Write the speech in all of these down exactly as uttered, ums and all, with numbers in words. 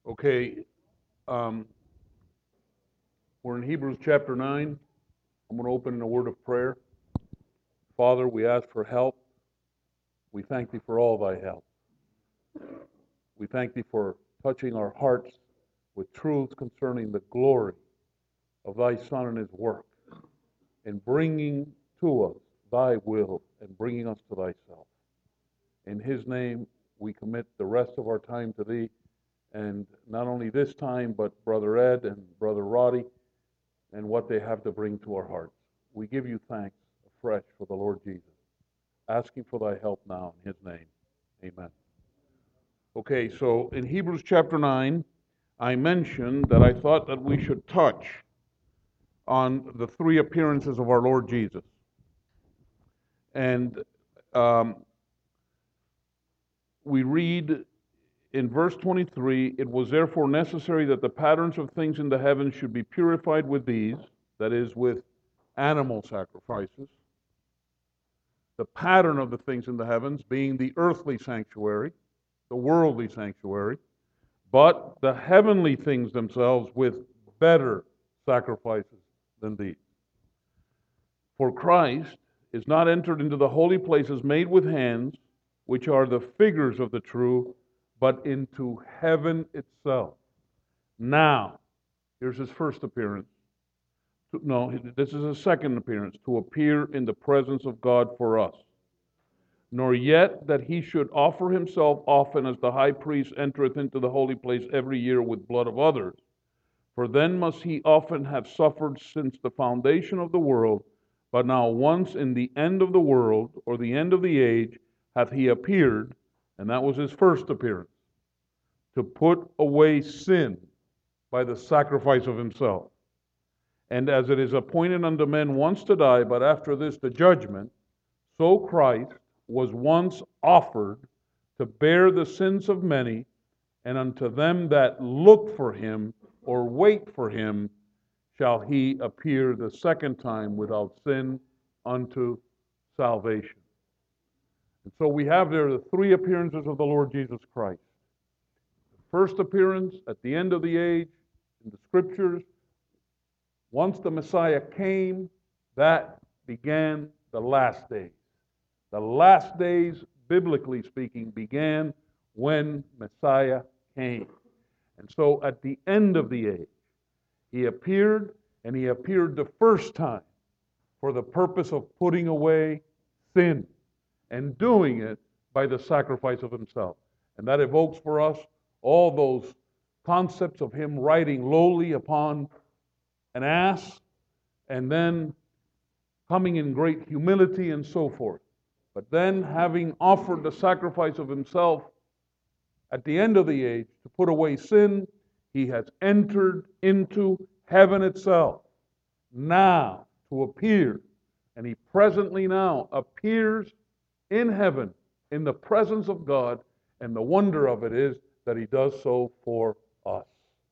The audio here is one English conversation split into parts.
Okay, um, we're in Hebrews chapter nine. I'm going to open in a word of prayer. Father, we ask for help. We thank thee for all thy help. We thank thee for touching our hearts with truths concerning the glory of thy Son and his work, and bringing to us thy will and bringing us to thyself. In his name, we commit the rest of our time to thee, and not only this time, but Brother Ed and Brother Roddy, and what they have to bring to our hearts. We give you thanks afresh for the Lord Jesus, asking for thy help now in his name. Amen. Okay, so in Hebrews chapter nine, I mentioned that I thought that we should touch on the three appearances of our Lord Jesus. And um, we read in verse twenty-three, it was therefore necessary that the patterns of things in the heavens should be purified with these, that is, with animal sacrifices. The pattern of the things in the heavens being the earthly sanctuary, the worldly sanctuary, but the heavenly things themselves with better sacrifices than these. For Christ is not entered into the holy places made with hands, which are the figures of the true, but into heaven itself. Now, here's his first appearance. No, this is his second appearance, to appear in the presence of God for us. Nor yet that he should offer himself often as the high priest entereth into the holy place every year with blood of others. For then must he often have suffered since the foundation of the world. But now once in the end of the world, or the end of the age, hath he appeared, and that was his first appearance, to put away sin by the sacrifice of himself. And as it is appointed unto men once to die, but after this the judgment, so Christ was once offered to bear the sins of many, and unto them that look for him or wait for him shall he appear the second time without sin unto salvation. And so we have there the three appearances of the Lord Jesus Christ. The first appearance at the end of the age in the scriptures. Once the Messiah came, that began the last days. The last days, biblically speaking, began when Messiah came. And so at the end of the age, he appeared, and he appeared the first time for the purpose of putting away sin and doing it by the sacrifice of himself. And that evokes for us all those concepts of him riding lowly upon an ass and then coming in great humility and so forth. But then, having offered the sacrifice of himself at the end of the age to put away sin, he has entered into heaven itself, now to appear. And he presently now appears in heaven in the presence of God, and the wonder of it is that he does so for us.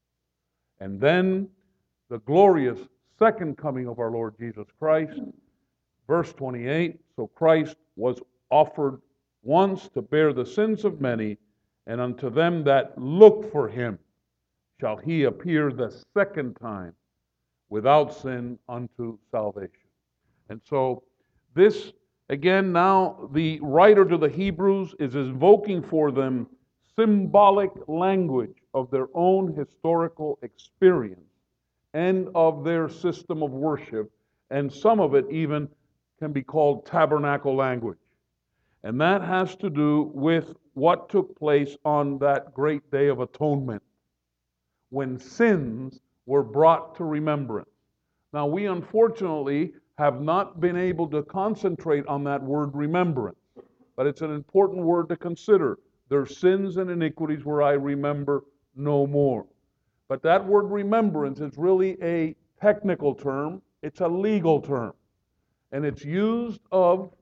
And then the glorious second coming of our Lord Jesus Christ, verse twenty-eight, so Christ was offered once to bear the sins of many, and unto them that look for him shall he appear the second time without sin unto salvation. And so this, again, now the writer to the Hebrews is invoking for them symbolic language of their own historical experience and of their system of worship, and some of it even can be called tabernacle language. And that has to do with what took place on that great day of atonement, when sins were brought to remembrance. Now, we unfortunately have not been able to concentrate on that word remembrance, but it's an important word to consider. Their sins and iniquities where I remember no more. But that word remembrance is really a technical term. It's a legal term. And it's used of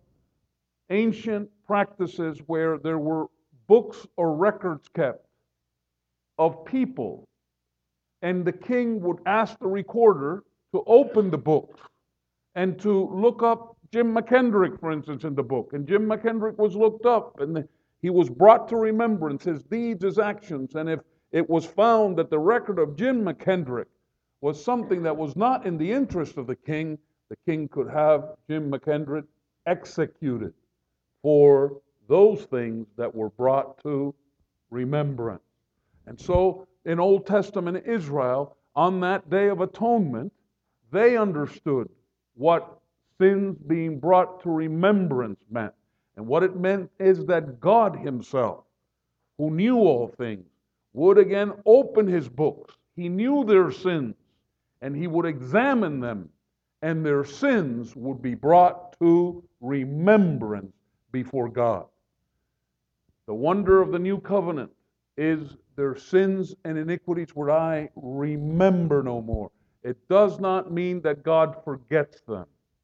ancient practices where there were books or records kept of people. And the king would ask the recorder to open the book and to look up Jim McKendrick, for instance, in the book. And Jim McKendrick was looked up, and he was brought to remembrance, his deeds, his actions. And if it was found that the record of Jim McKendrick was something that was not in the interest of the king. The king could have Jim McKendrick executed for those things that were brought to remembrance. And so in Old Testament Israel, on that Day of Atonement, they understood what sins being brought to remembrance meant. And what it meant is that God himself, who knew all things, would again open his books. He knew their sins, and he would examine them, and their sins would be brought to remembrance before God. The wonder of the new covenant is their sins and iniquities would I remember no more. It does not mean that God forgets them.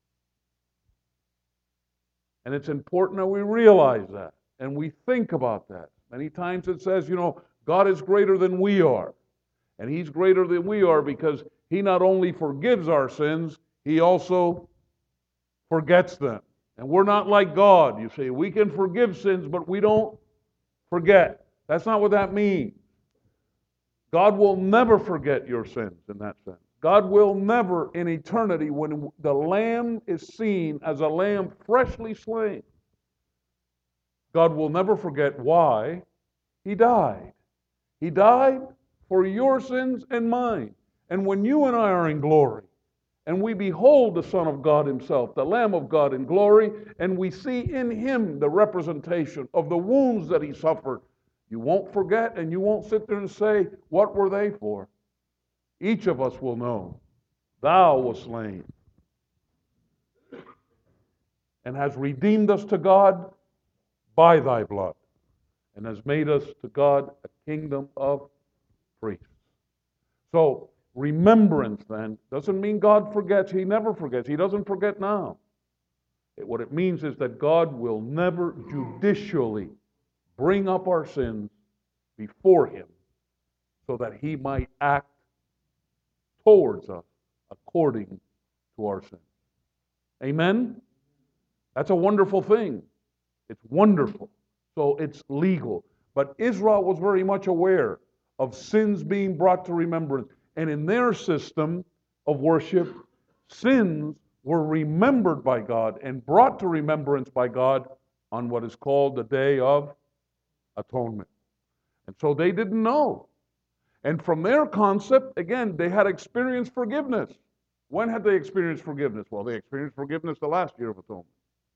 And it's important that we realize that and we think about that. Many times it says, you know, God is greater than we are. And he's greater than we are because he not only forgives our sins, he also forgets them. And we're not like God, you see. We can forgive sins, but we don't forget. That's not what that means. God will never forget your sins in that sense. God will never in eternity, when the lamb is seen as a lamb freshly slain, God will never forget why he died. He died for your sins and mine. And when you and I are in glory, and we behold the Son of God himself, the Lamb of God in glory, and we see in him the representation of the wounds that he suffered, you won't forget and you won't sit there and say, what were they for? Each of us will know, thou wast slain and has redeemed us to God by thy blood, and has made us to God a kingdom of priests. So, remembrance then doesn't mean God forgets. He never forgets. He doesn't forget now. It, what it means is that God will never judicially bring up our sins before him so that he might act towards us according to our sins. Amen? That's a wonderful thing. It's wonderful. So it's legal. But Israel was very much aware of sins being brought to remembrance. And in their system of worship, sins were remembered by God and brought to remembrance by God on what is called the Day of Atonement. And so they didn't know. And from their concept, again, they had experienced forgiveness. When had they experienced forgiveness? Well, they experienced forgiveness the last year of atonement.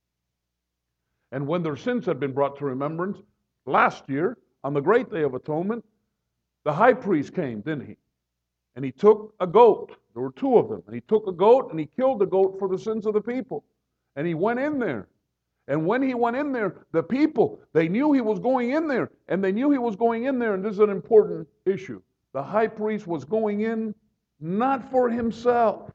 And when their sins had been brought to remembrance, last year, on the great Day of Atonement, the high priest came, didn't he? And he took a goat. There were two of them. And he took a goat and he killed the goat for the sins of the people. And he went in there. And when he went in there, the people, they knew he was going in there. And they knew he was going in there. And this is an important issue. The high priest was going in not for himself.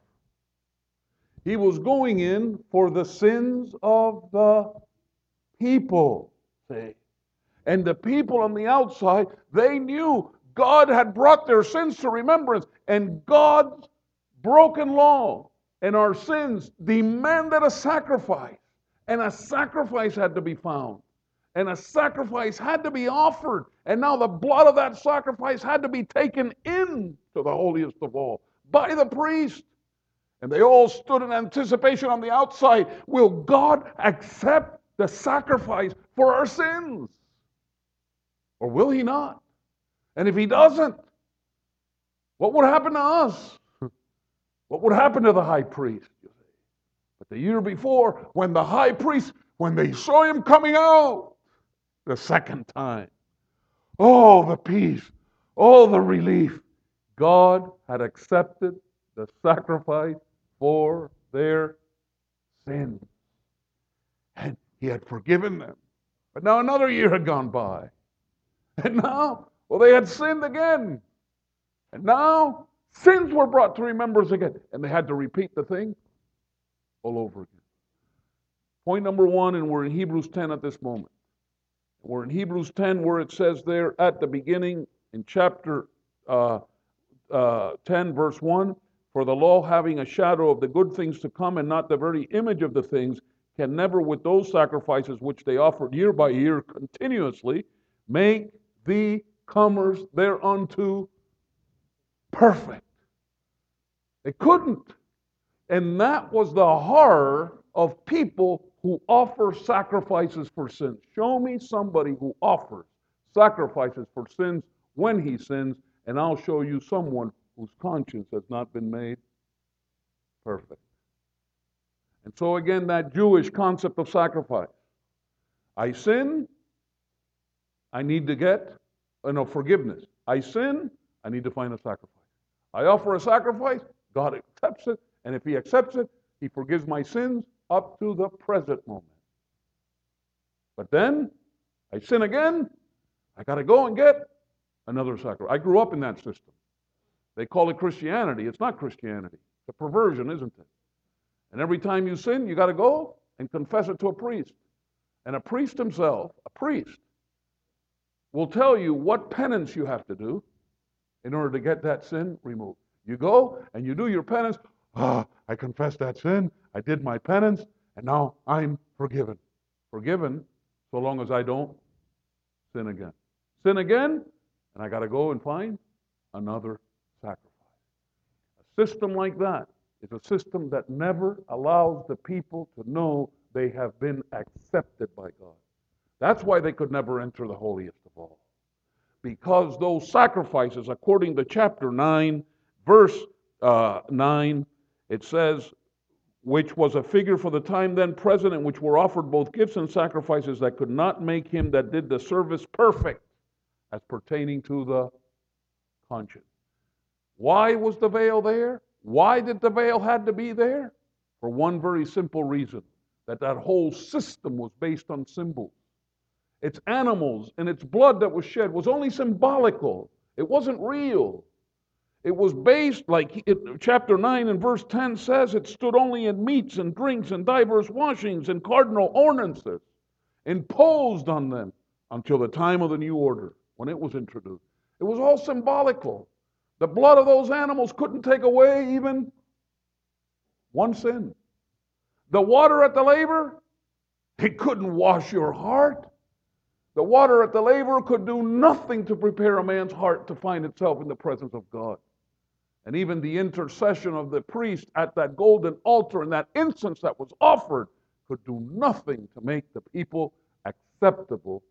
He was going in for the sins of the people. See? And the people on the outside, they knew God had brought their sins to remembrance, and God's broken law and our sins demanded a sacrifice, and a sacrifice had to be found, and a sacrifice had to be offered, and now the blood of that sacrifice had to be taken into the holiest of all by the priest. And they all stood in anticipation on the outside. Will God accept the sacrifice for our sins? Or will he not? And if he doesn't, what would happen to us? What would happen to the high priest? But the year before, when the high priest, when they saw him coming out the second time, oh, the peace, oh, the relief. God had accepted the sacrifice for their sins. And he had forgiven them. But now another year had gone by. And now, well, they had sinned again. And now, sins were brought to remembrance again. And they had to repeat the thing all over again. Point number one, and we're in Hebrews ten at this moment. We're in Hebrews ten where it says there at the beginning in chapter uh, uh, ten, verse one, for the law having a shadow of the good things to come and not the very image of the things, can never with those sacrifices which they offered year by year continuously make the comers thereunto perfect. They couldn't. And that was the horror of people who offer sacrifices for sins. Show me somebody who offers sacrifices for sins when he sins, and I'll show you someone whose conscience has not been made perfect. And so again, that Jewish concept of sacrifice. I sin, I need to get uh, no forgiveness. I sin, I need to find a sacrifice. I offer a sacrifice, God accepts it, and if he accepts it, he forgives my sins up to the present moment. But then, I sin again, I got to go and get another sacrifice. I grew up in that system. They call it Christianity. It's not Christianity. It's a perversion, isn't it? And every time you sin, you got to go and confess it to a priest. And a priest himself, a priest, will tell you what penance you have to do in order to get that sin removed. You go and you do your penance. Ah, I confessed that sin. I did my penance, and now I'm forgiven. Forgiven so long as I don't sin again. Sin again, and I got to go and find another sacrifice. A system like that is a system that never allows the people to know they have been accepted by God. That's why they could never enter the holiest of all. Because those sacrifices, according to chapter nine, verse uh, nine, it says, which was a figure for the time then present, in which were offered both gifts and sacrifices that could not make him that did the service perfect, as pertaining to the conscience. Why was the veil there? Why did the veil had to be there? For one very simple reason, that that whole system was based on symbols. Its animals and its blood that was shed was only symbolical. It wasn't real. It was based, like it, chapter nine and verse ten says, it stood only in meats and drinks and divers washings and cardinal ordinances, imposed on them until the time of the new order, when it was introduced. It was all symbolical. The blood of those animals couldn't take away even one sin. The water at the laver, it couldn't wash your heart. The water at the laver could do nothing to prepare a man's heart to find itself in the presence of God. And even the intercession of the priest at that golden altar and that incense that was offered could do nothing to make the people acceptable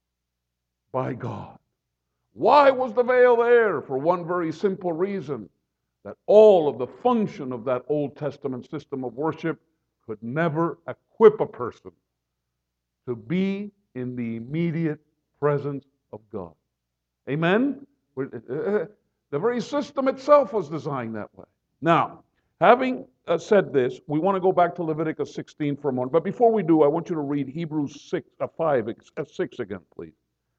by God. Why was the veil there? For one very simple reason, that all of the function of that Old Testament system of worship could never equip a person to be in the immediate presence of God. Amen? The very system itself was designed that way. Now, having uh, said this, we want to go back to Leviticus sixteen for a moment. But before we do, I want you to read Hebrews six, uh, five, uh, six again, please.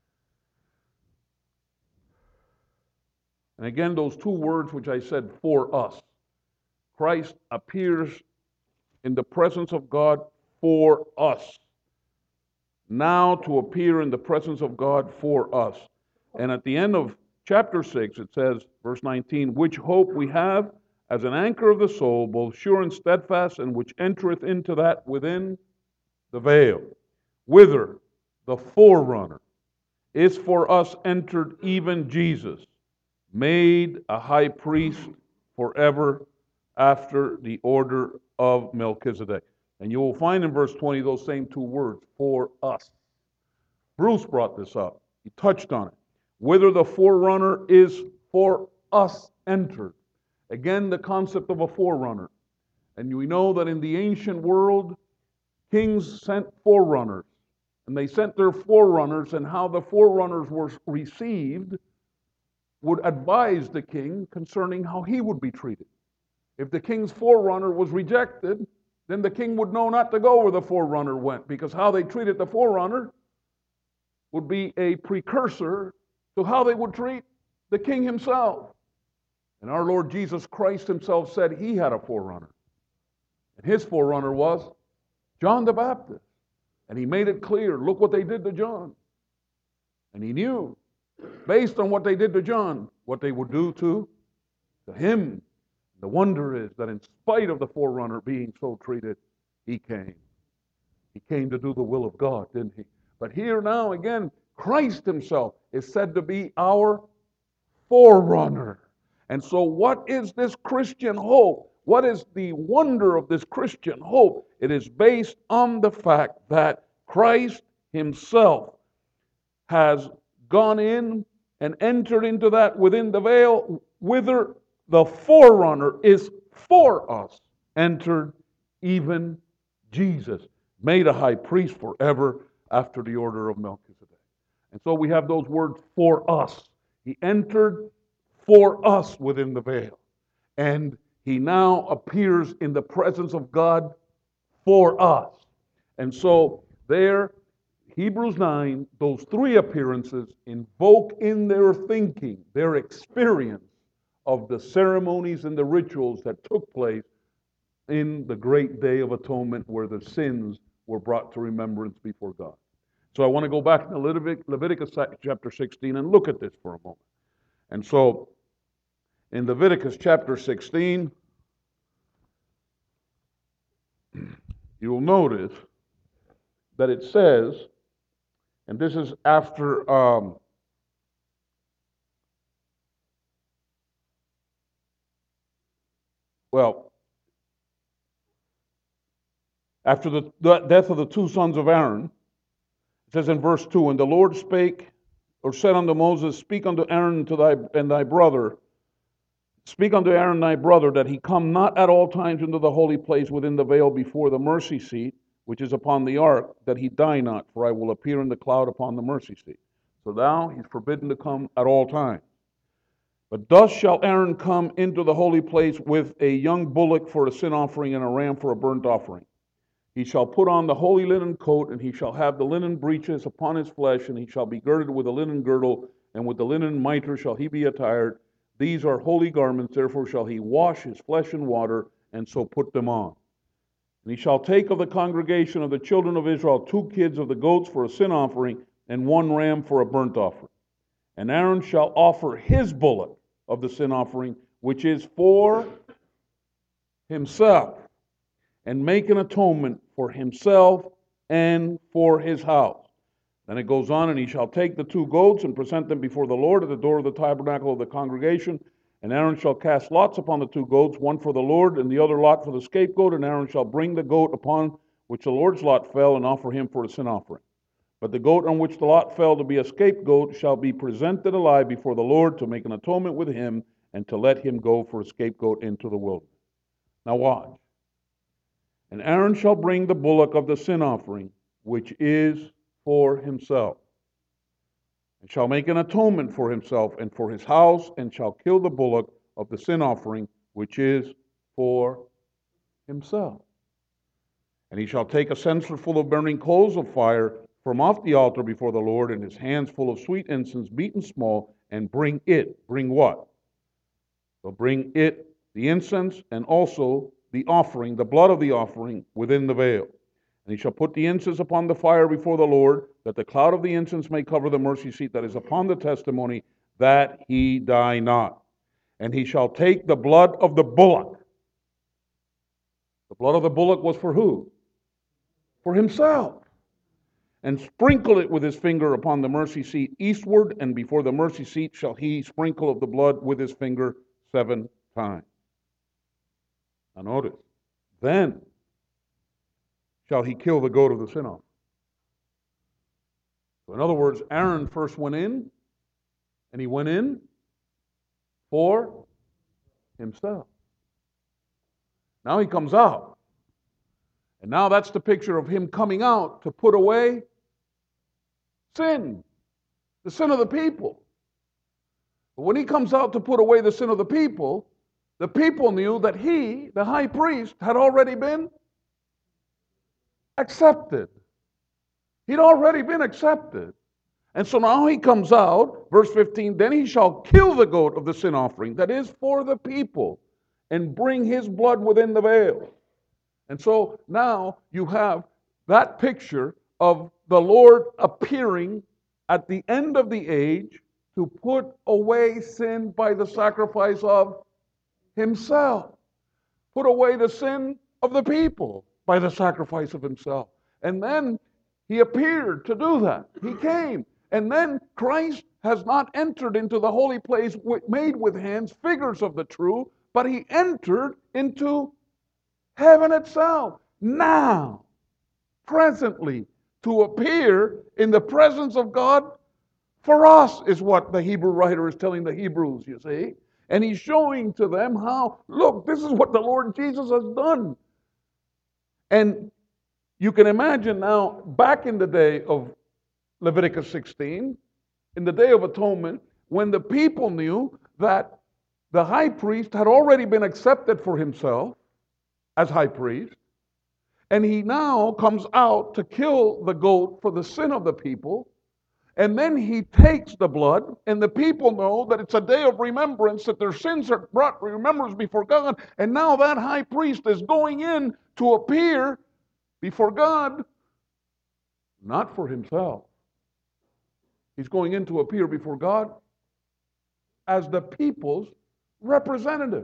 And again, those two words which I said, for us. Christ appears in the presence of God for us. Now to appear in the presence of God for us. And at the end of chapter six, it says, verse nineteen, which hope we have as an anchor of the soul, both sure and steadfast, and which entereth into that within the veil, whither the forerunner is for us entered, even Jesus, made a high priest forever after the order of Melchizedek. And you will find in verse twenty those same two words, for us. Bruce brought this up. He touched on it. Whither the forerunner is for us entered. Again, the concept of a forerunner. And we know that in the ancient world, kings sent forerunners. And they sent their forerunners, and how the forerunners were received would advise the king concerning how he would be treated. If the king's forerunner was rejected, then the king would know not to go where the forerunner went, because how they treated the forerunner would be a precursor to how they would treat the king himself. And our Lord Jesus Christ himself said he had a forerunner. And his forerunner was John the Baptist. And he made it clear, look what they did to John. And he knew, based on what they did to John, what they would do to, to him. The wonder is that in spite of the forerunner being so treated, he came. He came to do the will of God, didn't he? But here now, again, Christ himself is said to be our forerunner. And so what is this Christian hope? What is the wonder of this Christian hope? It is based on the fact that Christ himself has gone in and entered into that within the veil, whither the forerunner is for us, entered even Jesus, made a high priest forever after the order of Melchizedek. And so we have those words, for us. He entered for us within the veil. And he now appears in the presence of God for us. And so there, Hebrews nine, those three appearances invoke in their thinking, their experience of the ceremonies and the rituals that took place in the great day of atonement where the sins were brought to remembrance before God. So I want to go back to Leviticus, Leviticus chapter sixteen and look at this for a moment. And so in Leviticus chapter sixteen, you'll notice that it says, and this is after um, well, after the, the death of the two sons of Aaron, it says in verse two, and the Lord spake, or said unto Moses, speak unto Aaron to thy, and thy brother, speak unto Aaron thy brother, that he come not at all times into the holy place within the veil before the mercy seat, which is upon the ark, that he die not, for I will appear in the cloud upon the mercy seat. So now he's forbidden to come at all times. But thus shall Aaron come into the holy place with a young bullock for a sin offering and a ram for a burnt offering. He shall put on the holy linen coat, and he shall have the linen breeches upon his flesh, and he shall be girded with a linen girdle, and with the linen mitre shall he be attired. These are holy garments, therefore shall he wash his flesh in water, and so put them on. And he shall take of the congregation of the children of Israel two kids of the goats for a sin offering, and one ram for a burnt offering. And Aaron shall offer his bullock of the sin offering, which is for himself, and make an atonement for himself and for his house. Then it goes on, and he shall take the two goats and present them before the Lord at the door of the tabernacle of the congregation. And Aaron shall cast lots upon the two goats, one for the Lord and the other lot for the scapegoat. And Aaron shall bring the goat upon which the Lord's lot fell and offer him for a sin offering. But the goat on which the lot fell to be a scapegoat shall be presented alive before the Lord to make an atonement with him and to let him go for a scapegoat into the wilderness. Now watch. And Aaron shall bring the bullock of the sin offering, which is for himself, and shall make an atonement for himself and for his house, and shall kill the bullock of the sin offering, which is for himself. And he shall take a censer full of burning coals of fire from off the altar before the Lord, and his hands full of sweet incense beaten small, and bring it. Bring what? So bring it, the incense, and also the offering, the blood of the offering, within the veil. And he shall put the incense upon the fire before the Lord, that the cloud of the incense may cover the mercy seat that is upon the testimony, that he die not. And he shall take the blood of the bullock. The blood of the bullock was for who? For himself. And sprinkle it with his finger upon the mercy seat eastward, and before the mercy seat shall he sprinkle of the blood with his finger seven times. Now notice, then shall he kill the goat of the sin offering. So in other words, Aaron first went in, and he went in for himself. Now he comes out. And now that's the picture of him coming out to put away sin, the sin of the people. But when he comes out to put away the sin of the people, the people knew that he, the high priest, had already been accepted. He'd already been accepted. And so now he comes out, verse fifteen, then he shall kill the goat of the sin offering, that is for the people, and bring his blood within the veil. And so now you have that picture of the Lord appearing at the end of the age to put away sin by the sacrifice of himself. Put away the sin of the people by the sacrifice of himself. And then he appeared to do that. He came And then Christ has not entered into the holy place made with hands, figures of the true, but he entered into heaven itself. Now, presently, to appear in the presence of God for us, is what the Hebrew writer is telling the Hebrews, you see. And he's showing to them how, look, this is what the Lord Jesus has done. And you can imagine now, back in the day of Leviticus sixteen, in the Day of Atonement, when the people knew that the high priest had already been accepted for himself as high priest, and he now comes out to kill the goat for the sin of the people, and then he takes the blood, and the people know that it's a day of remembrance, that their sins are brought remembrance before God, and now that high priest is going in to appear before God, not for himself. He's going in to appear before God as the people's representative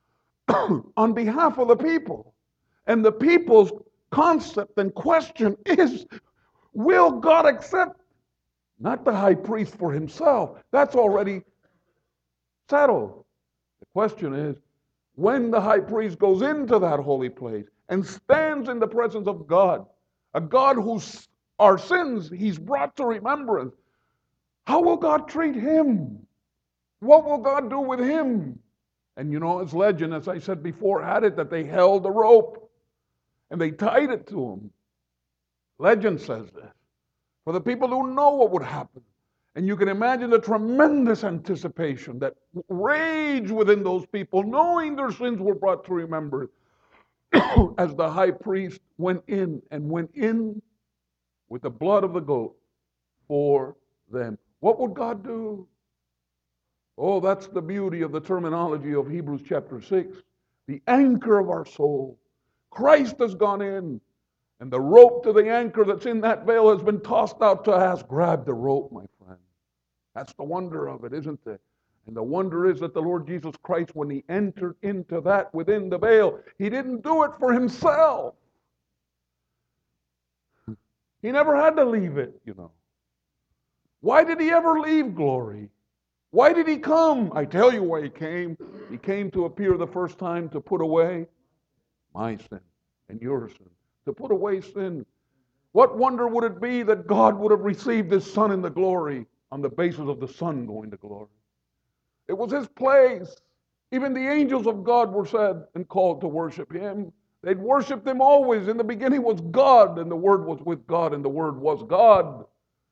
on behalf of the people. And the people's concept and question is, will God accept not the high priest for himself? That's already settled. The question is, when the high priest goes into that holy place and stands in the presence of God, a God whose our sins he's brought to remembrance, how will God treat him? What will God do with him? And you know, it's legend, as I said before, had it that they held a rope and they tied it to him. Legend says this. For the people who know what would happen. And you can imagine the tremendous anticipation that raged within those people, knowing their sins were brought to remembrance, as the high priest went in and went in with the blood of the goat for them. What would God do? Oh, that's the beauty of the terminology of Hebrews chapter six. The anchor of our soul. Christ has gone in, and the rope to the anchor that's in that veil has been tossed out to us. Grab the rope, my friend. That's the wonder of it, isn't it? And the wonder is that the Lord Jesus Christ, when he entered into that within the veil, he didn't do it for himself. He never had to leave it, you know. Why did he ever leave glory? Why did he come? I tell you why he came. He came to appear the first time to put away my sin and your sin. To put away sin. What wonder would it be that God would have received his Son in the glory on the basis of the Son going to glory? It was his place. Even the angels of God were said and called to worship him. They'd worshiped him always. In the beginning was God, and the Word was with God, and the Word was God.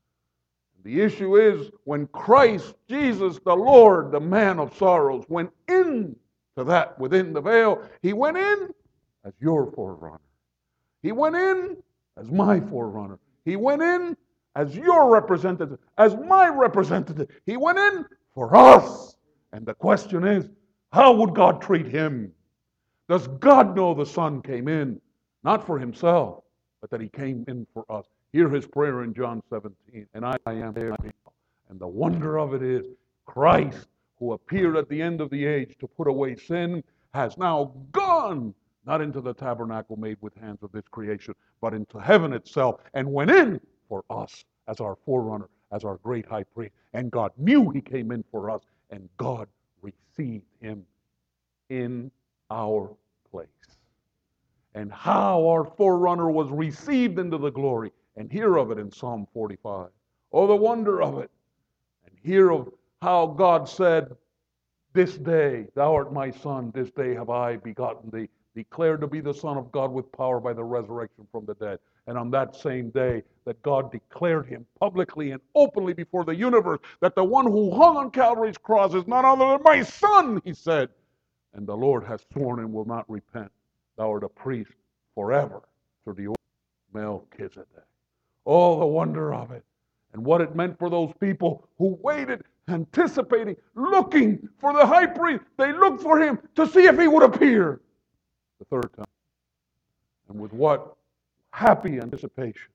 The issue is, when Christ Jesus, the Lord, the man of sorrows, went in to that within the veil, he went in as your forerunner. He went in as my forerunner. He went in as your representative, as my representative. He went in for us. And the question is, how would God treat him? Does God know the Son came in, not for himself, but that he came in for us? Hear his prayer in John seventeen, and I, I am there. And the wonder of it is, Christ, who appeared at the end of the age to put away sin, has now gone, not into the tabernacle made with hands of this creation, but into heaven itself, and went in for us as our forerunner, as our great high priest. And God knew he came in for us, and God received him in our place. And how our forerunner was received into the glory. And hear of it in Psalm forty-five. Oh, the wonder of it. And hear of how God said, this day thou art my son, this day have I begotten thee, declared to be the Son of God with power by the resurrection from the dead. And on that same day that God declared him publicly and openly before the universe, that the one who hung on Calvary's cross is none other than my son, he said. And the Lord has sworn and will not repent. Thou art a priest forever through the order of Melchizedek. Oh, the wonder of it. And what it meant for those people who waited, anticipating, looking for the high priest. They looked for him to see if he would appear the third time. And with what happy anticipation.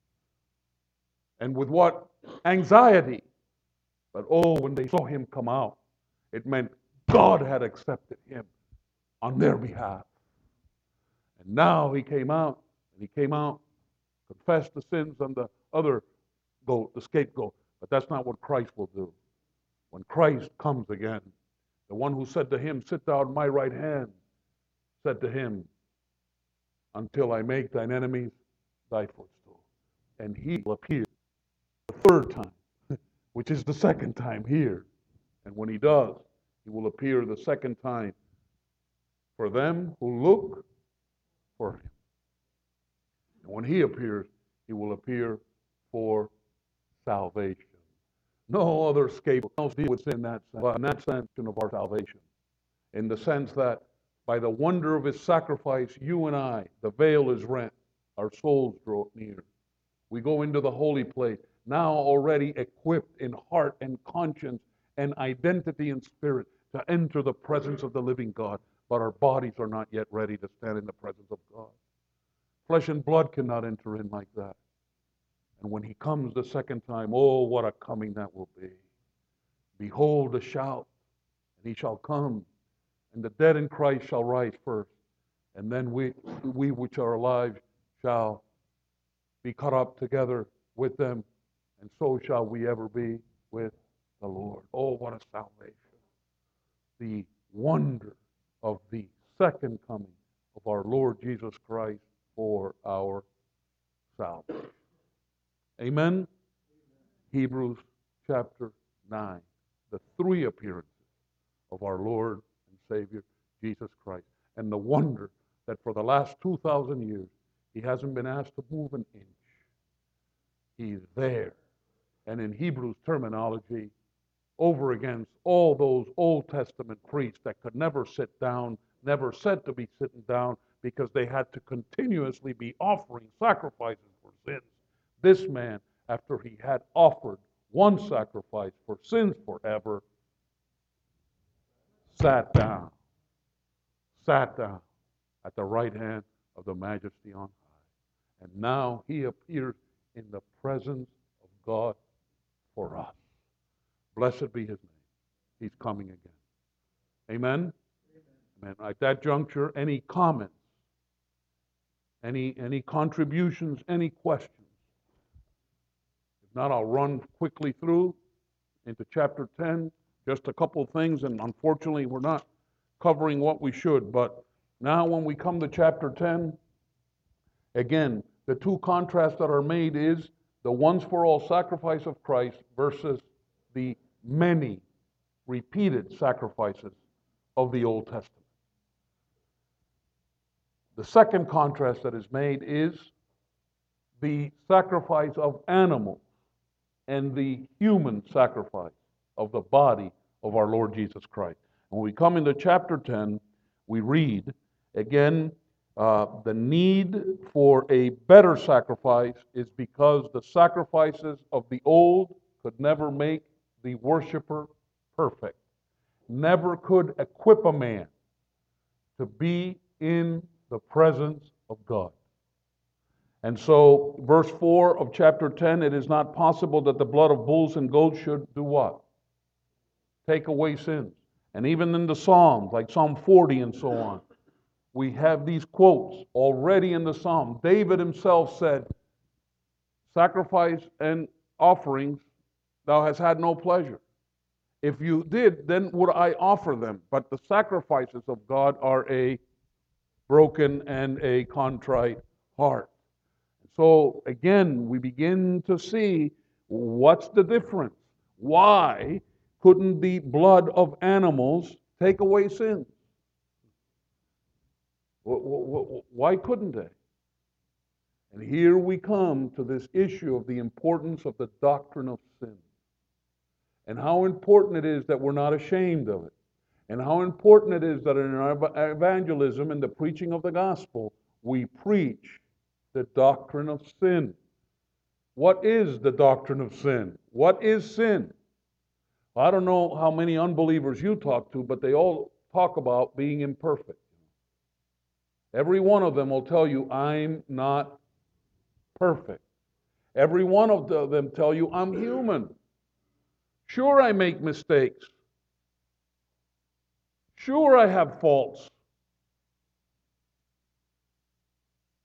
And with what anxiety. But oh, when they saw him come out, it meant God had accepted him on their behalf. And now he came out, and he came out, confessed the sins on the other goat, the scapegoat. But that's not what Christ will do. When Christ comes again, the one who said to him, sit thou at my right hand, said to him, until I make thine enemies thy footstool. And he will appear the third time, which is the second time here. And when he does, he will appear the second time for them who look for him. And when he appears, he will appear for salvation. No other scapegoat else deals with sin in that sense, but in that sense of our salvation. In the sense that by the wonder of his sacrifice, you and I, the veil is rent, our souls draw near. We go into the holy place, now already equipped in heart and conscience and identity and spirit to enter the presence of the living God. But our bodies are not yet ready to stand in the presence of God. Flesh and blood cannot enter in like that. And when he comes the second time, oh, what a coming that will be. Behold a shout, and he shall come, and the dead in Christ shall rise first, and then we, we which are alive shall be caught up together with them, and so shall we ever be with the Lord. Oh, what a salvation. The wonder of the second coming of our Lord Jesus Christ for our salvation. Amen? Hebrews chapter nine. The three appearances of our Lord and Savior Jesus Christ. And the wonder that for the last two thousand years, he hasn't been asked to move an inch. He's there. And in Hebrews terminology, over against all those Old Testament priests that could never sit down, never said to be sitting down, because they had to continuously be offering sacrifices for sins. This man, after he had offered one sacrifice for sins forever, sat down, sat down at the right hand of the Majesty on high. And now he appears in the presence of God for us. Blessed be his name. He's coming again. Amen? Amen. At that juncture, any comments, any, any contributions, any questions? If not, I'll run quickly through into chapter ten. Just a couple of things, and unfortunately we're not covering what we should. But now when we come to chapter ten, again, the two contrasts that are made is the once for all sacrifice of Christ versus the many repeated sacrifices of the Old Testament. The second contrast that is made is the sacrifice of animals and the human sacrifice of the body of our Lord Jesus Christ. When we come into chapter ten, we read again, uh, the need for a better sacrifice is because the sacrifices of the old could never make the worshiper perfect, never could equip a man to be in the presence of God. And so, verse four of chapter ten, it is not possible that the blood of bulls and goats should do what? Take away sins. And even in the Psalms, like Psalm forty and so on, we have these quotes already in the Psalm. David himself said, sacrifice and offerings thou hast had no pleasure. If you did, then would I offer them. But the sacrifices of God are a broken and a contrite heart. So again, we begin to see what's the difference. Why couldn't the blood of animals take away sins? Why couldn't they? And here we come to this issue of the importance of the doctrine of sin. And how important it is that we're not ashamed of it. And how important it is that in our evangelism and the preaching of the gospel, we preach the doctrine of sin. What is the doctrine of sin? What is sin? I don't know how many unbelievers you talk to, but they all talk about being imperfect. Every one of them will tell you, I'm not perfect. Every one of them tell you, I'm human. Sure, I make mistakes. Sure, I have faults.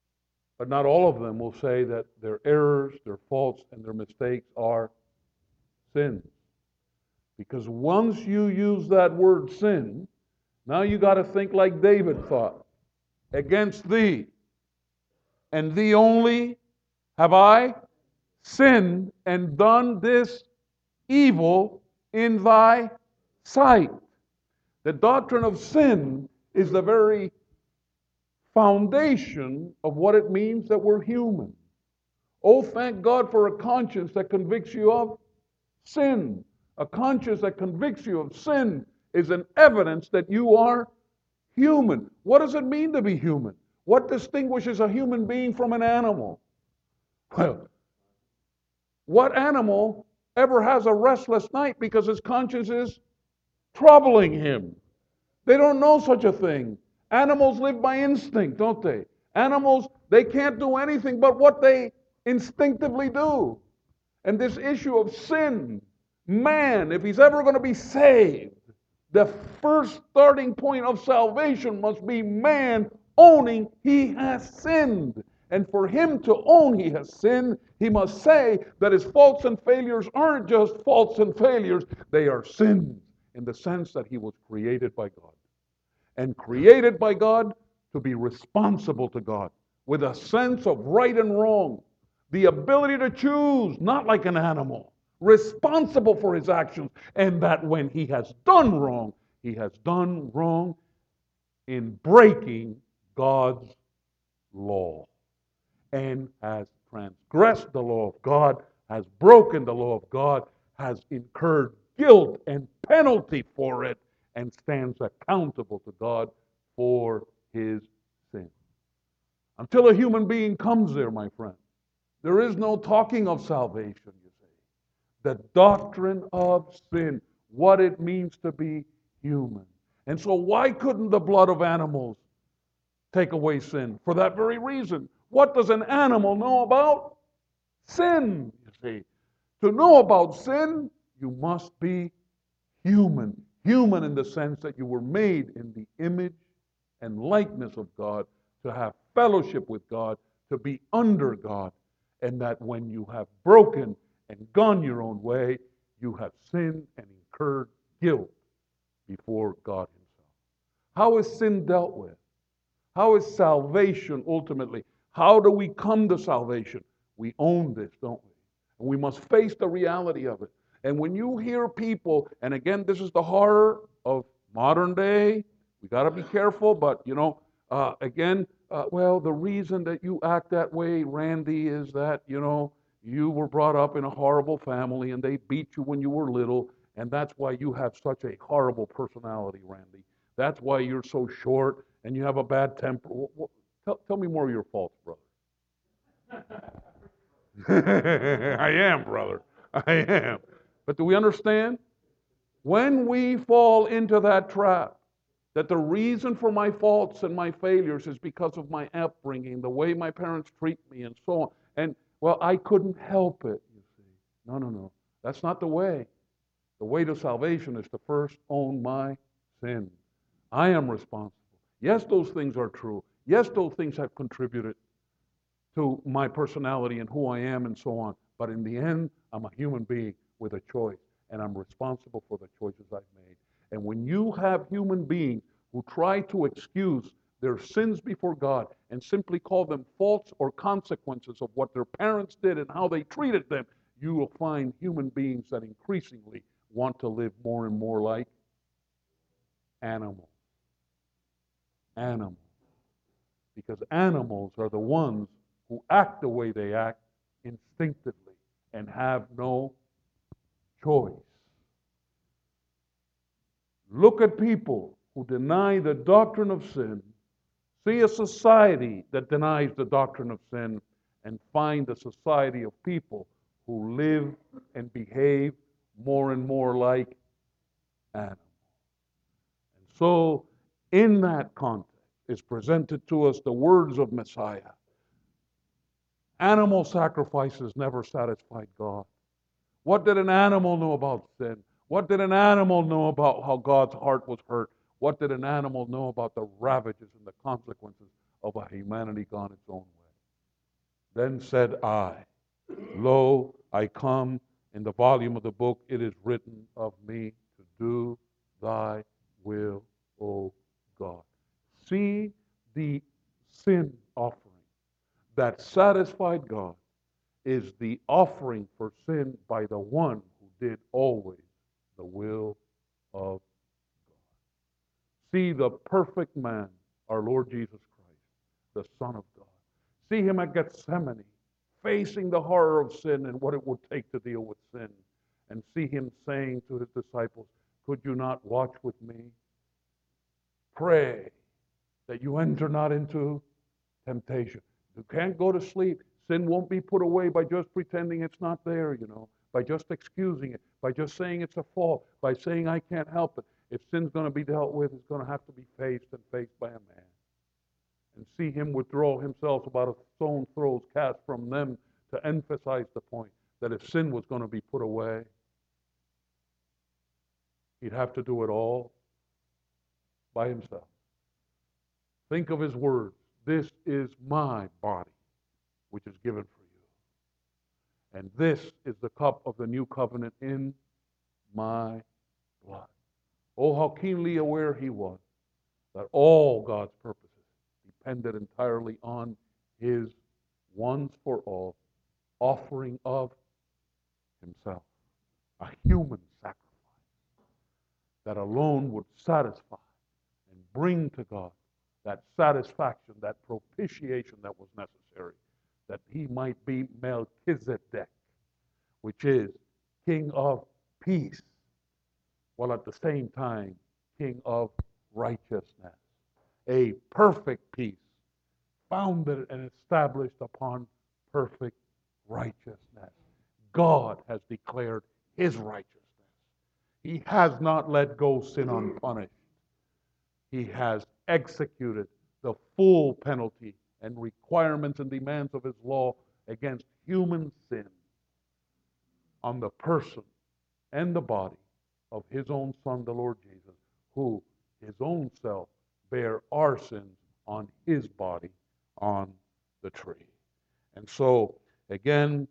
But not all of them will say that their errors, their faults, and their mistakes are sins. Because once you use that word sin, now you got to think like David thought. Against thee, and thee only, have I sinned and done this evil in thy sight. The doctrine of sin is the very foundation of what it means that we're human. Oh, thank God for a conscience that convicts you of sin. A conscience that convicts you of sin is an evidence that you are human. What does it mean to be human? What distinguishes a human being from an animal? Well, what animal ever has a restless night because his conscience is troubling him? They don't know such a thing. Animals live by instinct, don't they? Animals, they can't do anything but what they instinctively do. And this issue of sin, man, if he's ever going to be saved, the first starting point of salvation must be man owning he has sinned. And for him to own he has sinned, he must say that his faults and failures aren't just faults and failures, they are sins in the sense that he was created by God. And created by God to be responsible to God with a sense of right and wrong, the ability to choose, not like an animal, responsible for his actions, and that when he has done wrong, he has done wrong in breaking God's law and has transgressed the law of God, has broken the law of God, has incurred guilt and penalty for it, and stands accountable to God for his sin. Until a human being comes there, my friend, there is no talking of salvation, you see. The doctrine of sin, what it means to be human. And so why couldn't the blood of animals take away sin? For that very reason. What does an animal know about sin, you see? To know about sin, you must be human. Human in the sense that you were made in the image and likeness of God, to have fellowship with God, to be under God, and that when you have broken and gone your own way, you have sinned and incurred guilt before God himself. How is sin dealt with? How is salvation ultimately? How do we come to salvation? We own this, don't we? And we must face the reality of it. And when you hear people, and again, this is the horror of modern day, we got to be careful, but you know, uh, again, uh, well, the reason that you act that way, Randy, is that, you know, you were brought up in a horrible family and they beat you when you were little, and that's why you have such a horrible personality, Randy. That's why you're so short and you have a bad temper. Well, well, tell, tell me more of your faults, brother. I am, brother. I am. But do we understand? When we fall into that trap, that the reason for my faults and my failures is because of my upbringing, the way my parents treat me, and so on. And, well, I couldn't help it, you see. No, no, no. That's not the way. The way to salvation is to first own my sin. I am responsible. Yes, those things are true. Yes, those things have contributed to my personality and who I am and so on. But in the end, I'm a human being with a choice, and I'm responsible for the choices I've made. And when you have human beings who try to excuse their sins before God and simply call them faults or consequences of what their parents did and how they treated them, you will find human beings that increasingly want to live more and more like animals. Animals. Because animals are the ones who act the way they act instinctively and have no choice. Look at people who deny the doctrine of sin, see a society that denies the doctrine of sin, and find a society of people who live and behave more and more like animals. And so, in that context, is presented to us the words of Messiah. Animal sacrifices never satisfied God. What did an animal know about sin? What did an animal know about how God's heart was hurt? What did an animal know about the ravages and the consequences of a humanity gone its own way? Then said I, Lo, I come in the volume of the book, it is written of me to do thy will, O God. See the sin offering that satisfied God is the offering for sin by the one who did always the will of God. See the perfect man, our Lord Jesus Christ, the Son of God. See him at Gethsemane, facing the horror of sin and what it would take to deal with sin. And see him saying to his disciples, could you not watch with me? Pray that you enter not into temptation. You can't go to sleep. Sin won't be put away by just pretending it's not there, you know, by just excusing it, by just saying it's a fault, by saying I can't help it. If sin's going to be dealt with, it's going to have to be faced and faced by a man. And see him withdraw himself about a stone's throw cast from them to emphasize the point that if sin was going to be put away, he'd have to do it all by himself. Think of his words. This is my body, which is given for you. And this is the cup of the new covenant in my blood. Oh, how keenly aware he was that all God's purposes depended entirely on his once for all offering of himself, a human sacrifice that alone would satisfy and bring to God that satisfaction, that propitiation that was necessary, that he might be Melchizedek, which is King of peace, while at the same time King of righteousness. A perfect peace, founded and established upon perfect righteousness. God has declared his righteousness. He has not let go sin unpunished. He has executed the full penalty and requirements and demands of his law against human sin on the person and the body of his own Son, the Lord Jesus, who his own self bare our sins on his body on the tree. And so, again,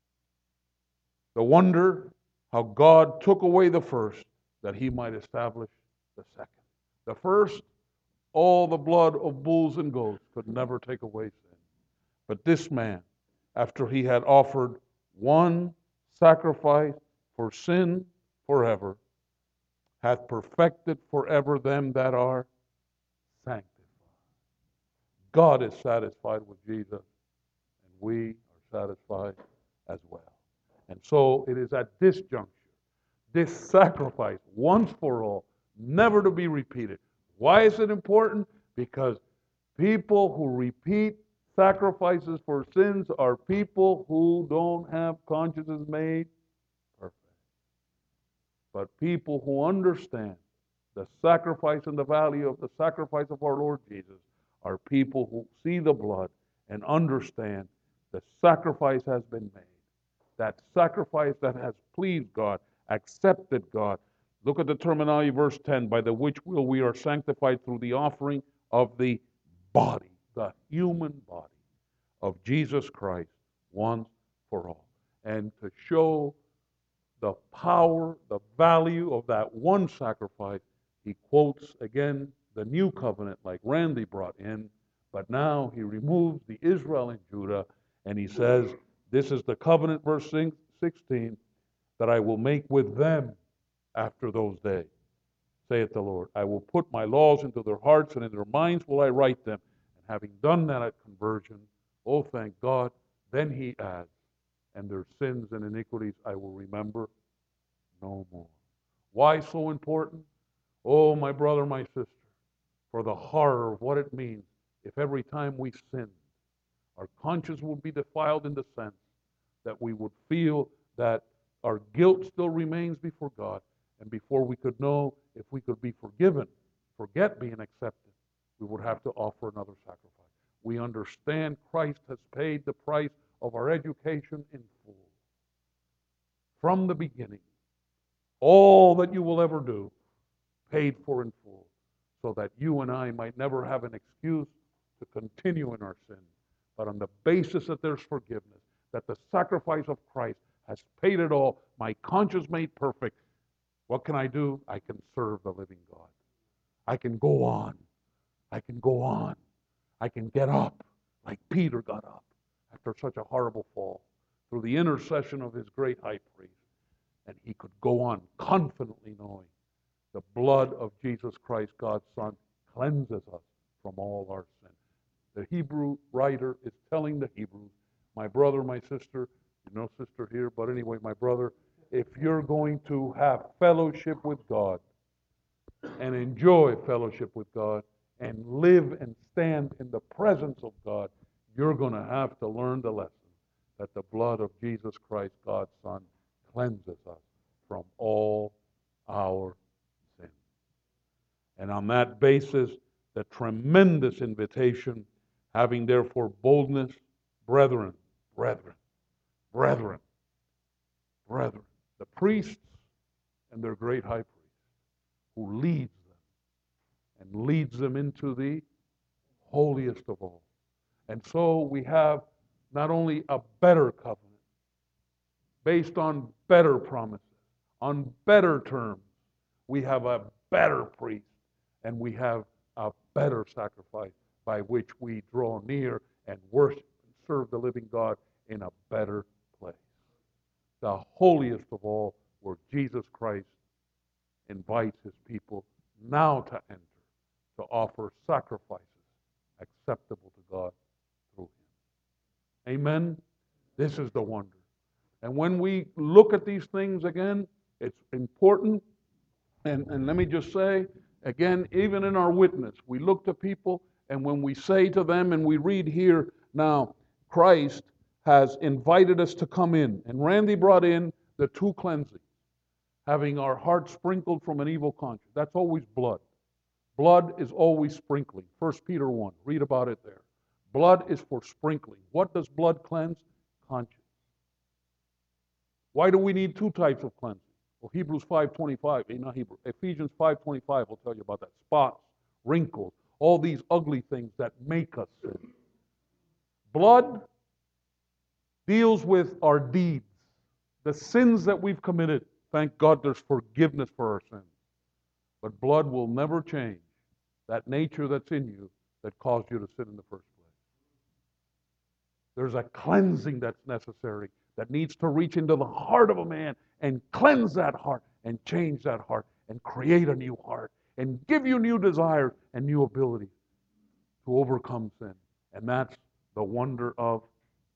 the wonder how God took away the first that he might establish the second. The first, all the blood of bulls and goats could never take away sin. But this man, after he had offered one sacrifice for sin forever, hath perfected forever them that are sanctified. God is satisfied with Jesus, and we are satisfied as well. And so it is at this juncture, this sacrifice, once for all, never to be repeated. Why is it important? Because people who repeat sacrifices for sins are people who don't have consciences made perfect. But people who understand the sacrifice and the value of the sacrifice of our Lord Jesus are people who see the blood and understand the sacrifice has been made. That sacrifice that has pleased God, accepted God. Look at the terminology, verse ten, by the which will we are sanctified through the offering of the body, the human body of Jesus Christ, once for all. And to show the power, the value of that one sacrifice, he quotes again the new covenant like Randy brought in, but now he removes the Israel and Judah, and he says, this is the covenant, verse sixteen, that I will make with them after those days, saith the Lord. I will put my laws into their hearts, and in their minds will I write them. And having done that at conversion, oh, thank God, then he adds, and their sins and iniquities I will remember no more. Why so important? Oh, my brother, my sister, for the horror of what it means if every time we sin, our conscience would be defiled in the sense that we would feel that our guilt still remains before God, and before we could know if we could be forgiven, forget being accepted, we would have to offer another sacrifice. We understand Christ has paid the price of our education in full. From the beginning, all that you will ever do, paid for in full, so that you and I might never have an excuse to continue in our sin, but on the basis that there's forgiveness, that the sacrifice of Christ has paid it all. My conscience made perfect. What can I do? I can serve the living God. I can go on. I can go on. I can get up like Peter got up after such a horrible fall through the intercession of his great high priest. And he could go on confidently knowing the blood of Jesus Christ, God's Son, cleanses us from all our sin. The Hebrew writer is telling the Hebrews, my brother, my sister, no sister here, but anyway, my brother, if you're going to have fellowship with God and enjoy fellowship with God and live and stand in the presence of God, you're going to have to learn the lesson that the blood of Jesus Christ, God's Son, cleanses us from all our sin. And on that basis, the tremendous invitation, having therefore boldness, brethren, brethren, brethren, brethren, the priests and their great high priest, who leads them and leads them into the holiest of all. And so we have not only a better covenant, based on better promises, on better terms, we have a better priest, and we have a better sacrifice by which we draw near and worship and serve the living God in a better place. The holiest of all, where Jesus Christ invites his people now to enter, to offer sacrifices acceptable to God through him. Amen? This is the wonder. And when we look at these things again, it's important. And, and let me just say, again, even in our witness, we look to people, and when we say to them, and we read here now, Christ has invited us to come in. And Randy brought in the two cleansings, having our hearts sprinkled from an evil conscience. That's always blood. Blood is always sprinkling. First Peter one, read about it there. Blood is for sprinkling. What does blood cleanse? Conscience. Why do we need two types of cleansing? Well, Hebrews five twenty-five, eh, not Hebrew, Ephesians five twenty-five will tell you about that. Spots, wrinkles, all these ugly things that make us sin. Blood deals with our deeds, the sins that we've committed. Thank God there's forgiveness for our sins. But blood will never change that nature that's in you that caused you to sin in the first place. There's a cleansing that's necessary, that needs to reach into the heart of a man and cleanse that heart and change that heart and create a new heart and give you new desires and new abilities to overcome sin. And that's the wonder of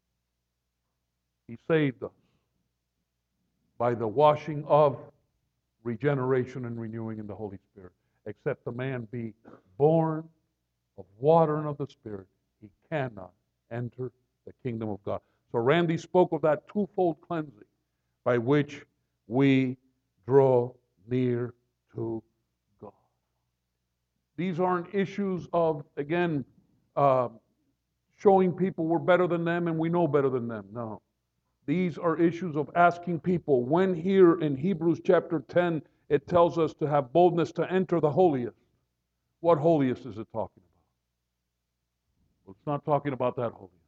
he saved us by the washing of regeneration and renewing in the Holy Spirit. Except the man be born of water and of the Spirit, he cannot enter the kingdom of God. So Randy spoke of that twofold cleansing by which we draw near to God. These aren't issues of, again, uh, showing people we're better than them and we know better than them. No. These are issues of asking people. When here in Hebrews chapter ten, it tells us to have boldness to enter the holiest. What holiest is it talking about? Well, it's not talking about that holiest.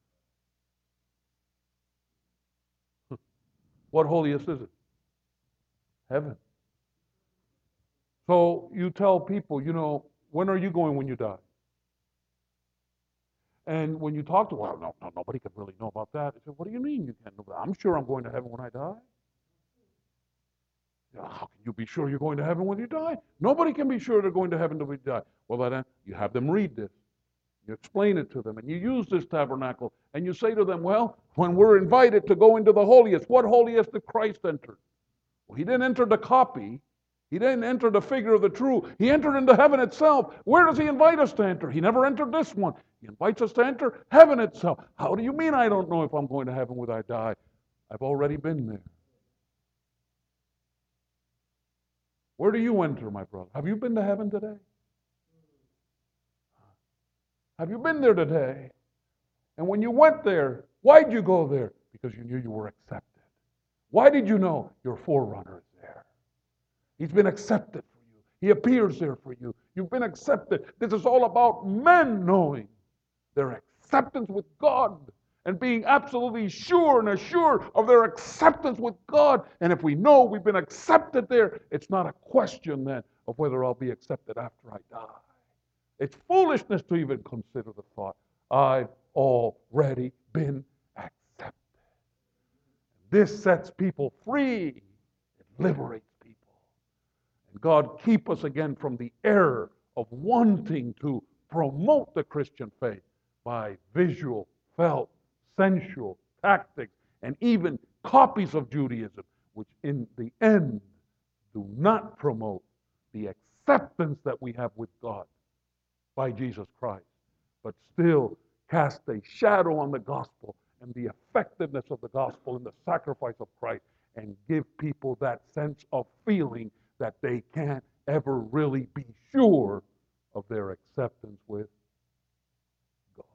What holiest is it? Heaven. So you tell people, you know, when are you going when you die? And when you talk to, well, no, no, nobody can really know about that. I said, what do you mean you can't know that? I'm sure I'm going to heaven when I die. How can you be sure you're going to heaven when you die? Nobody can be sure they're going to heaven when they die. Well, then you have them read this. You explain it to them, and you use this tabernacle, and you say to them, well, when we're invited to go into the holiest, what holiest did Christ enter? Well, he didn't enter the copy. He didn't enter the figure of the true. He entered into heaven itself. Where does he invite us to enter? He never entered this one. He invites us to enter heaven itself. How do you mean I don't know if I'm going to heaven when I die? I've already been there. Where do you enter, my brother? Have you been to heaven today? Have you been there today? And when you went there, why did you go there? Because you knew you were accepted. Why did you know? Your forerunner is there. He's been accepted for you. He appears there for you. You've been accepted. This is all about men knowing their acceptance with God and being absolutely sure and assured of their acceptance with God. And if we know we've been accepted there, it's not a question then of whether I'll be accepted after I die. It's foolishness to even consider the thought. I've already been accepted. This sets people free. It liberates people. And God keep us again from the error of wanting to promote the Christian faith by visual, felt, sensual tactics, and even copies of Judaism, which in the end do not promote the acceptance that we have with God by Jesus Christ, but still cast a shadow on the gospel and the effectiveness of the gospel and the sacrifice of Christ, and give people that sense of feeling that they can't ever really be sure of their acceptance with God.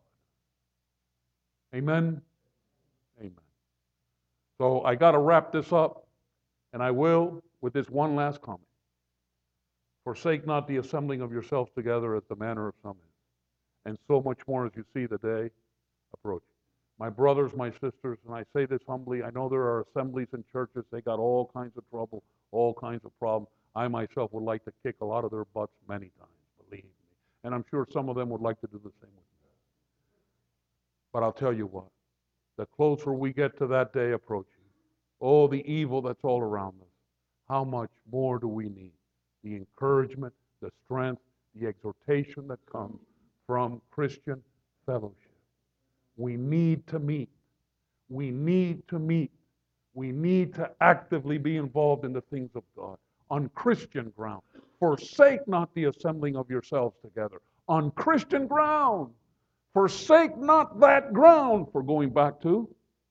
Amen? Amen. So I got to wrap this up, and I will with this one last comment. Forsake not the assembling of yourselves together as the manner of some is, and so much more as you see the day approaching. My brothers, my sisters, and I say this humbly, I know there are assemblies and churches, they got all kinds of trouble, all kinds of problems. I myself would like to kick a lot of their butts many times, believe me. And I'm sure some of them would like to do the same with me. But I'll tell you what, the closer we get to that day approaching, oh, the evil that's all around us, how much more do we need? The encouragement, the strength, the exhortation that comes from Christian fellowship. We need to meet. We need to meet. We need to actively be involved in the things of God on Christian ground. Forsake not the assembling of yourselves together. On Christian ground. Forsake not that ground for going back to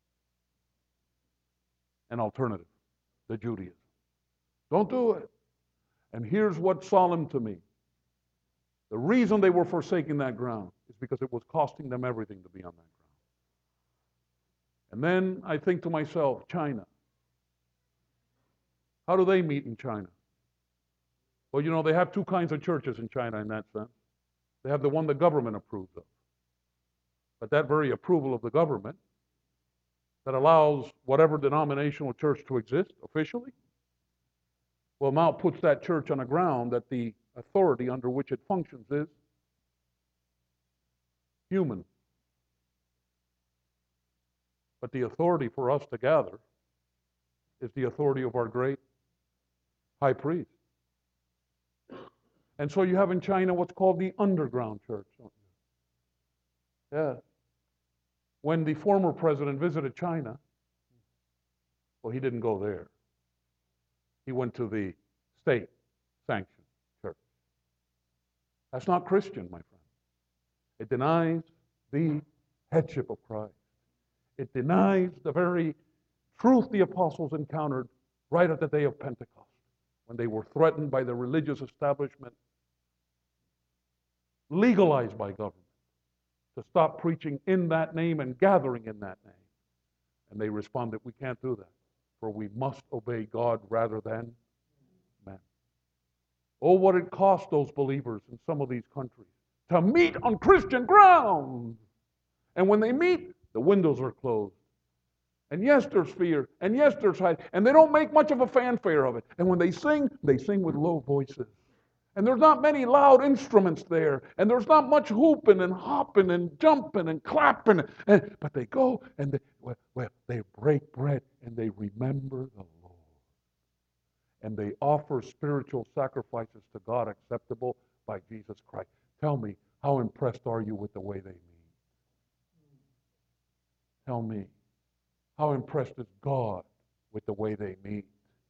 an alternative, the Judaism. Don't do it. And here's what's solemn to me. The reason they were forsaking that ground is because it was costing them everything to be on that ground. And then I think to myself, China. How do they meet in China? Well, you know, they have two kinds of churches in China in that sense. They have the one the government approves of. But that very approval of the government that allows whatever denominational church to exist officially, well, now puts that church on a ground that the authority under which it functions is human. But the authority for us to gather is the authority of our great high priest. And so you have in China what's called the underground church, don't you? Yeah. When the former president visited China, well, he didn't go there. He went to the state-sanctioned church. That's not Christian, my friend. It denies the headship of Christ. It denies the very truth the apostles encountered right at the day of Pentecost, when they were threatened by the religious establishment, legalized by government, to stop preaching in that name and gathering in that name. And they responded, we can't do that, for we must obey God rather than man. Oh, what it cost those believers in some of these countries to meet on Christian ground. And when they meet, the windows are closed. And yes, there's fear. And yes, there's hiding. And they don't make much of a fanfare of it. And when they sing, they sing with low voices. And there's not many loud instruments there. And there's not much hooping and hopping and jumping and clapping. And, but they go and they, well, well, they break bread and they remember the Lord. And they offer spiritual sacrifices to God acceptable by Jesus Christ. Tell me, how impressed are you with the way they meet? Tell me, how impressed is God with the way they meet?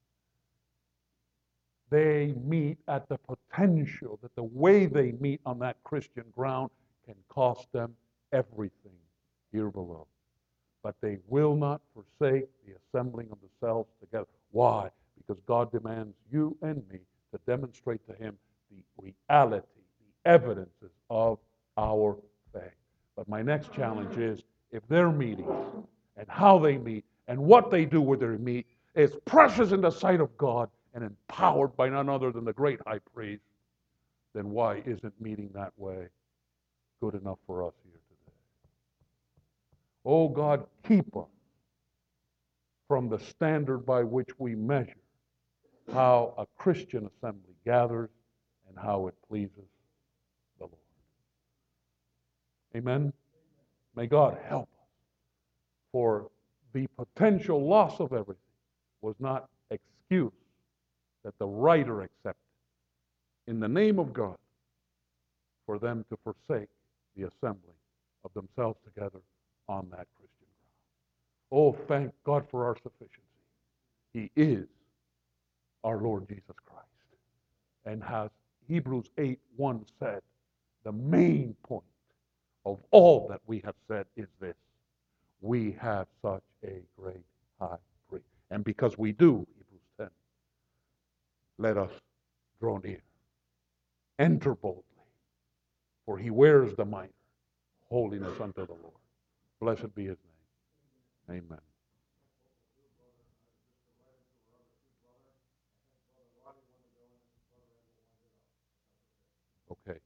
They meet at the potential that the way they meet on that Christian ground can cost them everything here below. But they will not forsake the assembling of themselves together. Why? Because God demands you and me to demonstrate to Him the reality, the evidences of our faith. But my next challenge is, if their meeting and how they meet and what they do with their meet is precious in the sight of God and empowered by none other than the great high priest, then why isn't meeting that way good enough for us here today? Oh God, keep us from the standard by which we measure how a Christian assembly gathers and how it pleases the Lord. Amen. May God help us. For the potential loss of everything was not excuse that the writer accepted in the name of God for them to forsake the assembly of themselves together on that Christian ground. Oh, thank God for our sufficiency. He is our Lord Jesus Christ. And as Hebrews eight one said, the main point of all that we have said is this: we have such a great high priest. And because we do, Hebrews ten, let us draw near. Enter boldly, for he wears the mitre, holiness unto the Lord. Blessed be his name. Amen. Okay.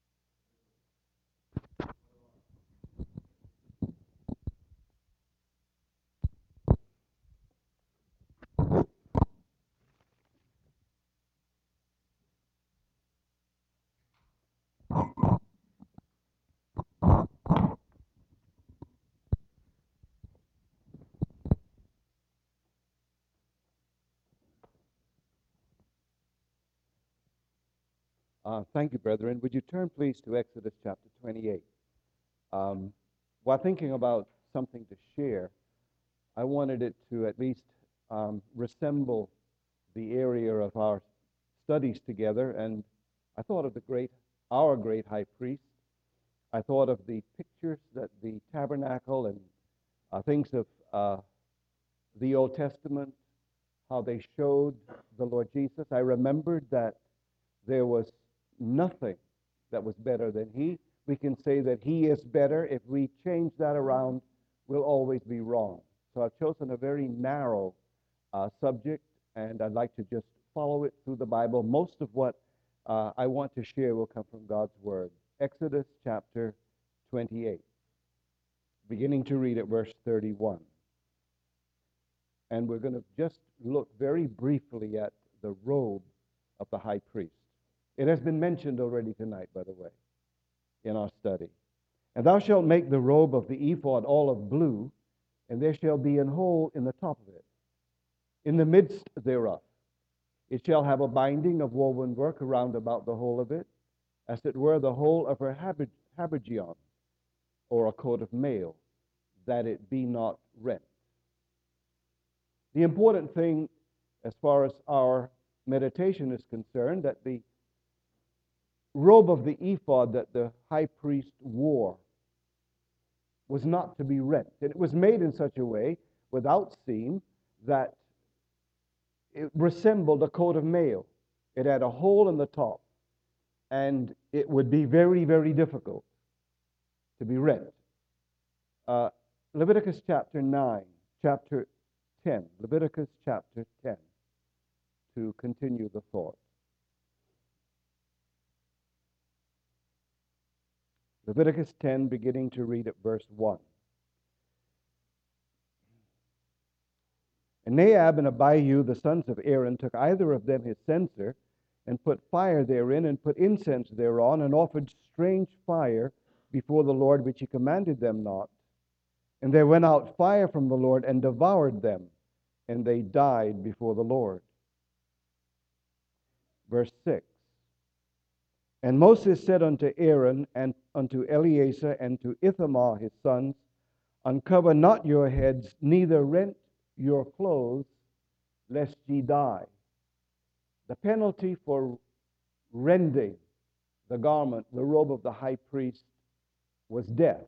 Uh, thank you, brethren. Would you turn, please, to Exodus chapter twenty-eight? Um, while thinking about something to share, I wanted it to at least um, resemble the area of our studies together, and I thought of the great, our great high priest. I thought of the pictures that the tabernacle and uh, things of uh, the Old Testament, how they showed the Lord Jesus. I remembered that there was nothing that was better than he. We can say that he is better. If we change that around, we'll always be wrong. So I've chosen a very narrow uh, subject, and I'd like to just follow it through the Bible. Most of what uh, I want to share will come from God's Word. Exodus chapter twenty-eight, beginning to read at verse thirty-one. And we're going to just look very briefly at the robe of the high priest. It has been mentioned already tonight, by the way, in our study. And thou shalt make the robe of the ephod all of blue, and there shall be an hole in the top of it, in the midst thereof. It shall have a binding of woven work around about the whole of it, as it were the whole of her habergeon, or a coat of mail, that it be not rent. The important thing, as far as our meditation is concerned, that the robe of the ephod that the high priest wore was not to be rent. It was made in such a way, without seam, that it resembled a coat of mail. It had a hole in the top, and it would be very, very difficult to be rent. Uh, Leviticus chapter nine, chapter ten. Leviticus chapter ten, to continue the thought. Leviticus ten, beginning to read at verse one. And Nadab and Abihu, the sons of Aaron, took either of them his censer, and put fire therein, and put incense thereon, and offered strange fire before the Lord, which he commanded them not. And there went out fire from the Lord, and devoured them, and they died before the Lord. Verse six. And Moses said unto Aaron, and unto Eleazar, and to Ithamar his sons, uncover not your heads, neither rent your clothes, lest ye die. The penalty for rending the garment, the robe of the high priest, was death.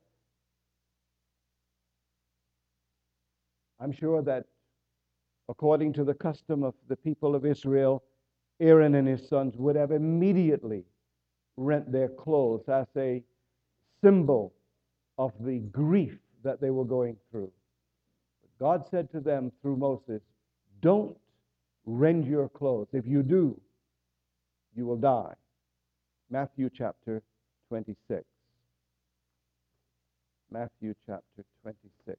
I'm sure that according to the custom of the people of Israel, Aaron and his sons would have immediately rent their clothes as a symbol of the grief that they were going through. But God said to them through Moses, don't rend your clothes. If you do, you will die. Matthew chapter twenty-six. Matthew chapter twenty-six.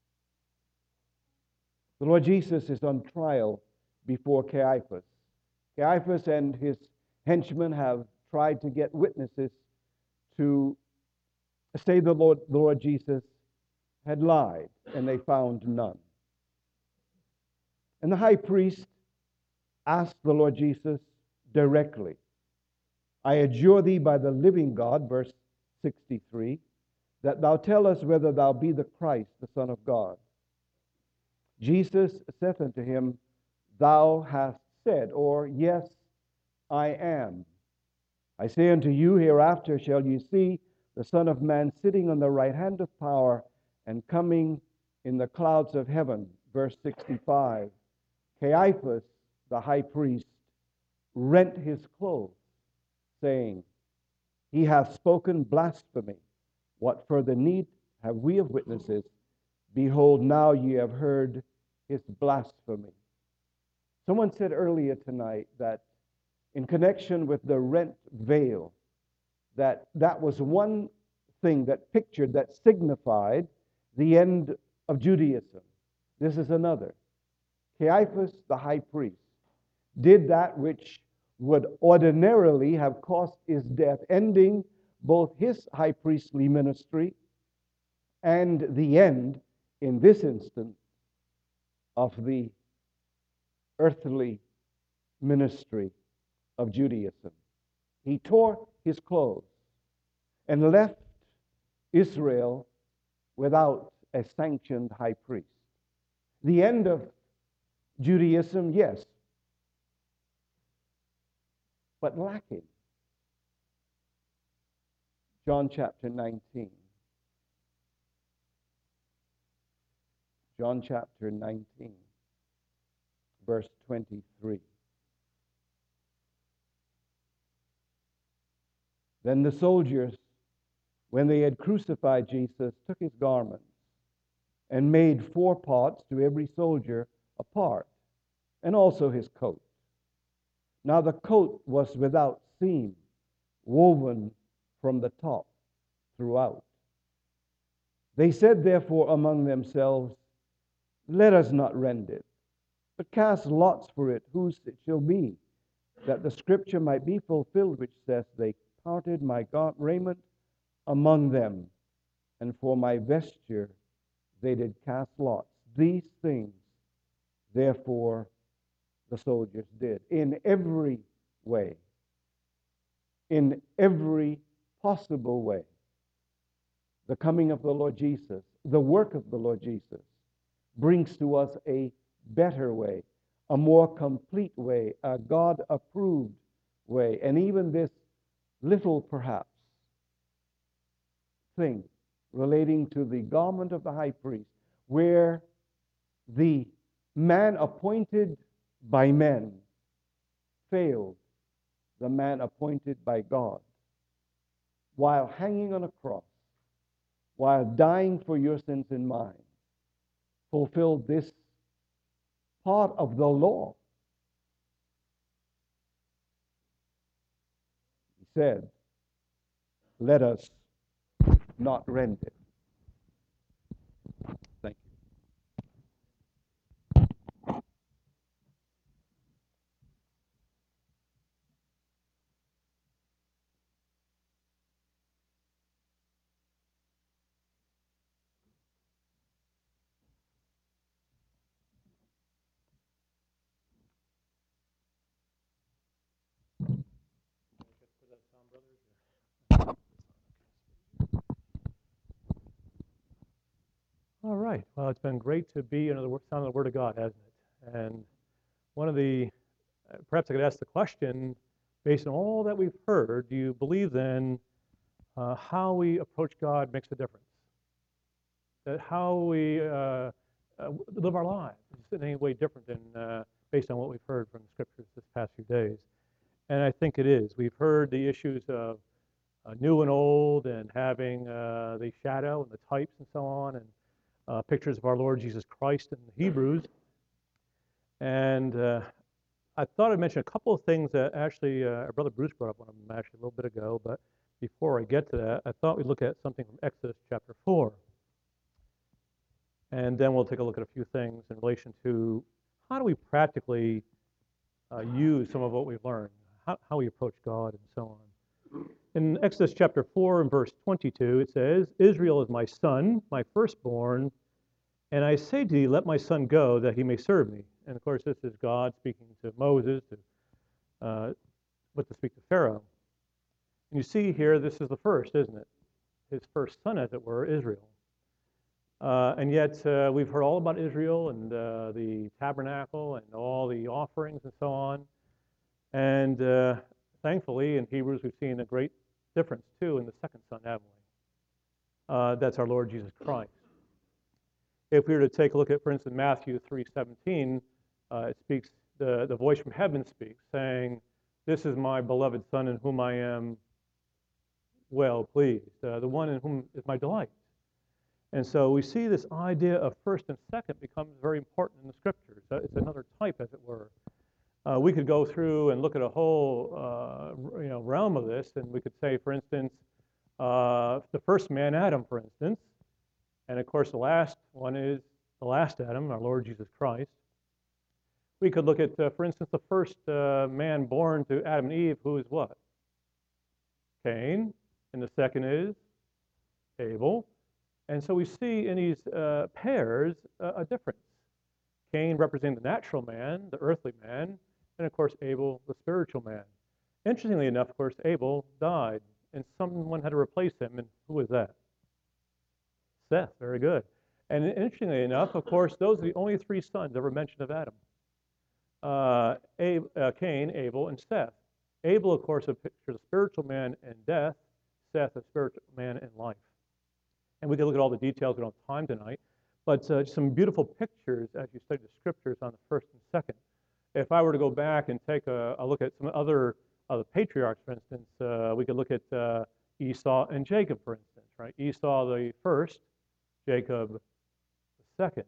The Lord Jesus is on trial before Caiaphas. Caiaphas and his henchmen have tried to get witnesses to say the Lord, the Lord Jesus had lied, and they found none. And the high priest asked the Lord Jesus directly, I adjure thee by the living God, verse sixty-three, that thou tell us whether thou be the Christ, the Son of God. Jesus saith unto him, Thou hast said, or yes, I am. I say unto you, hereafter shall ye see the Son of Man sitting on the right hand of power and coming in the clouds of heaven. Verse sixty-five. Caiaphas, the high priest, rent his clothes, saying, He hath spoken blasphemy. What further need have we of witnesses? Behold, now ye have heard his blasphemy. Someone said earlier tonight that in connection with the rent veil, that that was one thing that pictured, that signified the end of Judaism. This is another. Caiaphas, the high priest, did that which would ordinarily have caused his death, ending both his high priestly ministry and the end, in this instance, of the earthly ministry of Judaism. He tore his clothes and left Israel without a sanctioned high priest. The end of Judaism, yes, but lacking. John chapter nineteen. John chapter nineteen, verse twenty-three. Then the soldiers, when they had crucified Jesus, took his garments and made four parts, to every soldier a part, and also his coat. Now the coat was without seam, woven from the top throughout. They said therefore among themselves, Let us not rend it, but cast lots for it, whose it shall be, that the scripture might be fulfilled, which says, They parted my gar- raiment among them, and for my vesture they did cast lots. These things, therefore, the soldiers did. In every way, in every possible way, the coming of the Lord Jesus, the work of the Lord Jesus, brings to us a better way, a more complete way, a God-approved way. And even this little, perhaps, thing relating to the garment of the high priest, where the man appointed by men failed the man appointed by God, while hanging on a cross, while dying for your sins and mine, fulfilled this part of the law. He said, Let us not rend it. Thank you. All right. Well, it's been great to be under the sound of the Word of God, hasn't it? And one of the, uh, perhaps I could ask the question, based on all that we've heard, do you believe then uh, how we approach God makes a difference? That how we uh, uh, live our lives is in any way different than uh, based on what we've heard from the Scriptures this past few days? And I think it is. We've heard the issues of uh, new and old, and having uh, the shadow and the types and so on, and Uh, pictures of our Lord Jesus Christ in the Hebrews. And uh, I thought I'd mention a couple of things that actually uh, our brother Bruce brought up one of them actually a little bit ago, but before I get to that, I thought we'd look at something from Exodus chapter four. And then we'll take a look at a few things in relation to how do we practically uh, use some of what we've learned, how, how we approach God and so on. In Exodus chapter four and verse twenty-two, it says, Israel is my son, my firstborn, and I say to thee, let my son go, that he may serve me. And of course, this is God speaking to Moses, to, uh, but to speak to Pharaoh. And you see here, this is the first, isn't it? His first son, as it were, Israel. Uh, and yet, uh, we've heard all about Israel and uh, the tabernacle and all the offerings and so on. And uh, thankfully, in Hebrews, we've seen a great difference, too, in the second son, haven't we? Uh, that's our Lord Jesus Christ. If we were to take a look at, for instance, Matthew three seventeen, uh, it speaks, the, the voice from heaven speaks, saying, this is my beloved Son in whom I am well pleased, uh, the one in whom is my delight. And so we see this idea of first and second becomes very important in the Scriptures. Uh, it's another type, as it were. Uh, we could go through and look at a whole uh, you know, realm of this, and we could say, for instance, uh, the first man, Adam, for instance, and of course the last one is the last Adam, our Lord Jesus Christ. We could look at, uh, for instance, the first uh, man born to Adam and Eve, who is what? Cain, and the second is Abel. And so we see in these uh, pairs uh, a difference. Cain representing the natural man, the earthly man, and of course Abel, the spiritual man. Interestingly enough, of course, Abel died, and someone had to replace him, and who was that? Seth, very good. And interestingly enough, of course, those are the only three sons ever mentioned of Adam. Uh, Ab- uh, Cain, Abel, and Seth. Abel, of course, a picture of the spiritual man in death, Seth, a spiritual man in life. And we can look at all the details, we don't have time tonight, but uh, some beautiful pictures as you study the Scriptures on the first and second. If I were to go back and take a, a look at some other of the patriarchs, for instance, uh, we could look at uh, Esau and Jacob, for instance, right? Esau the first, Jacob the second.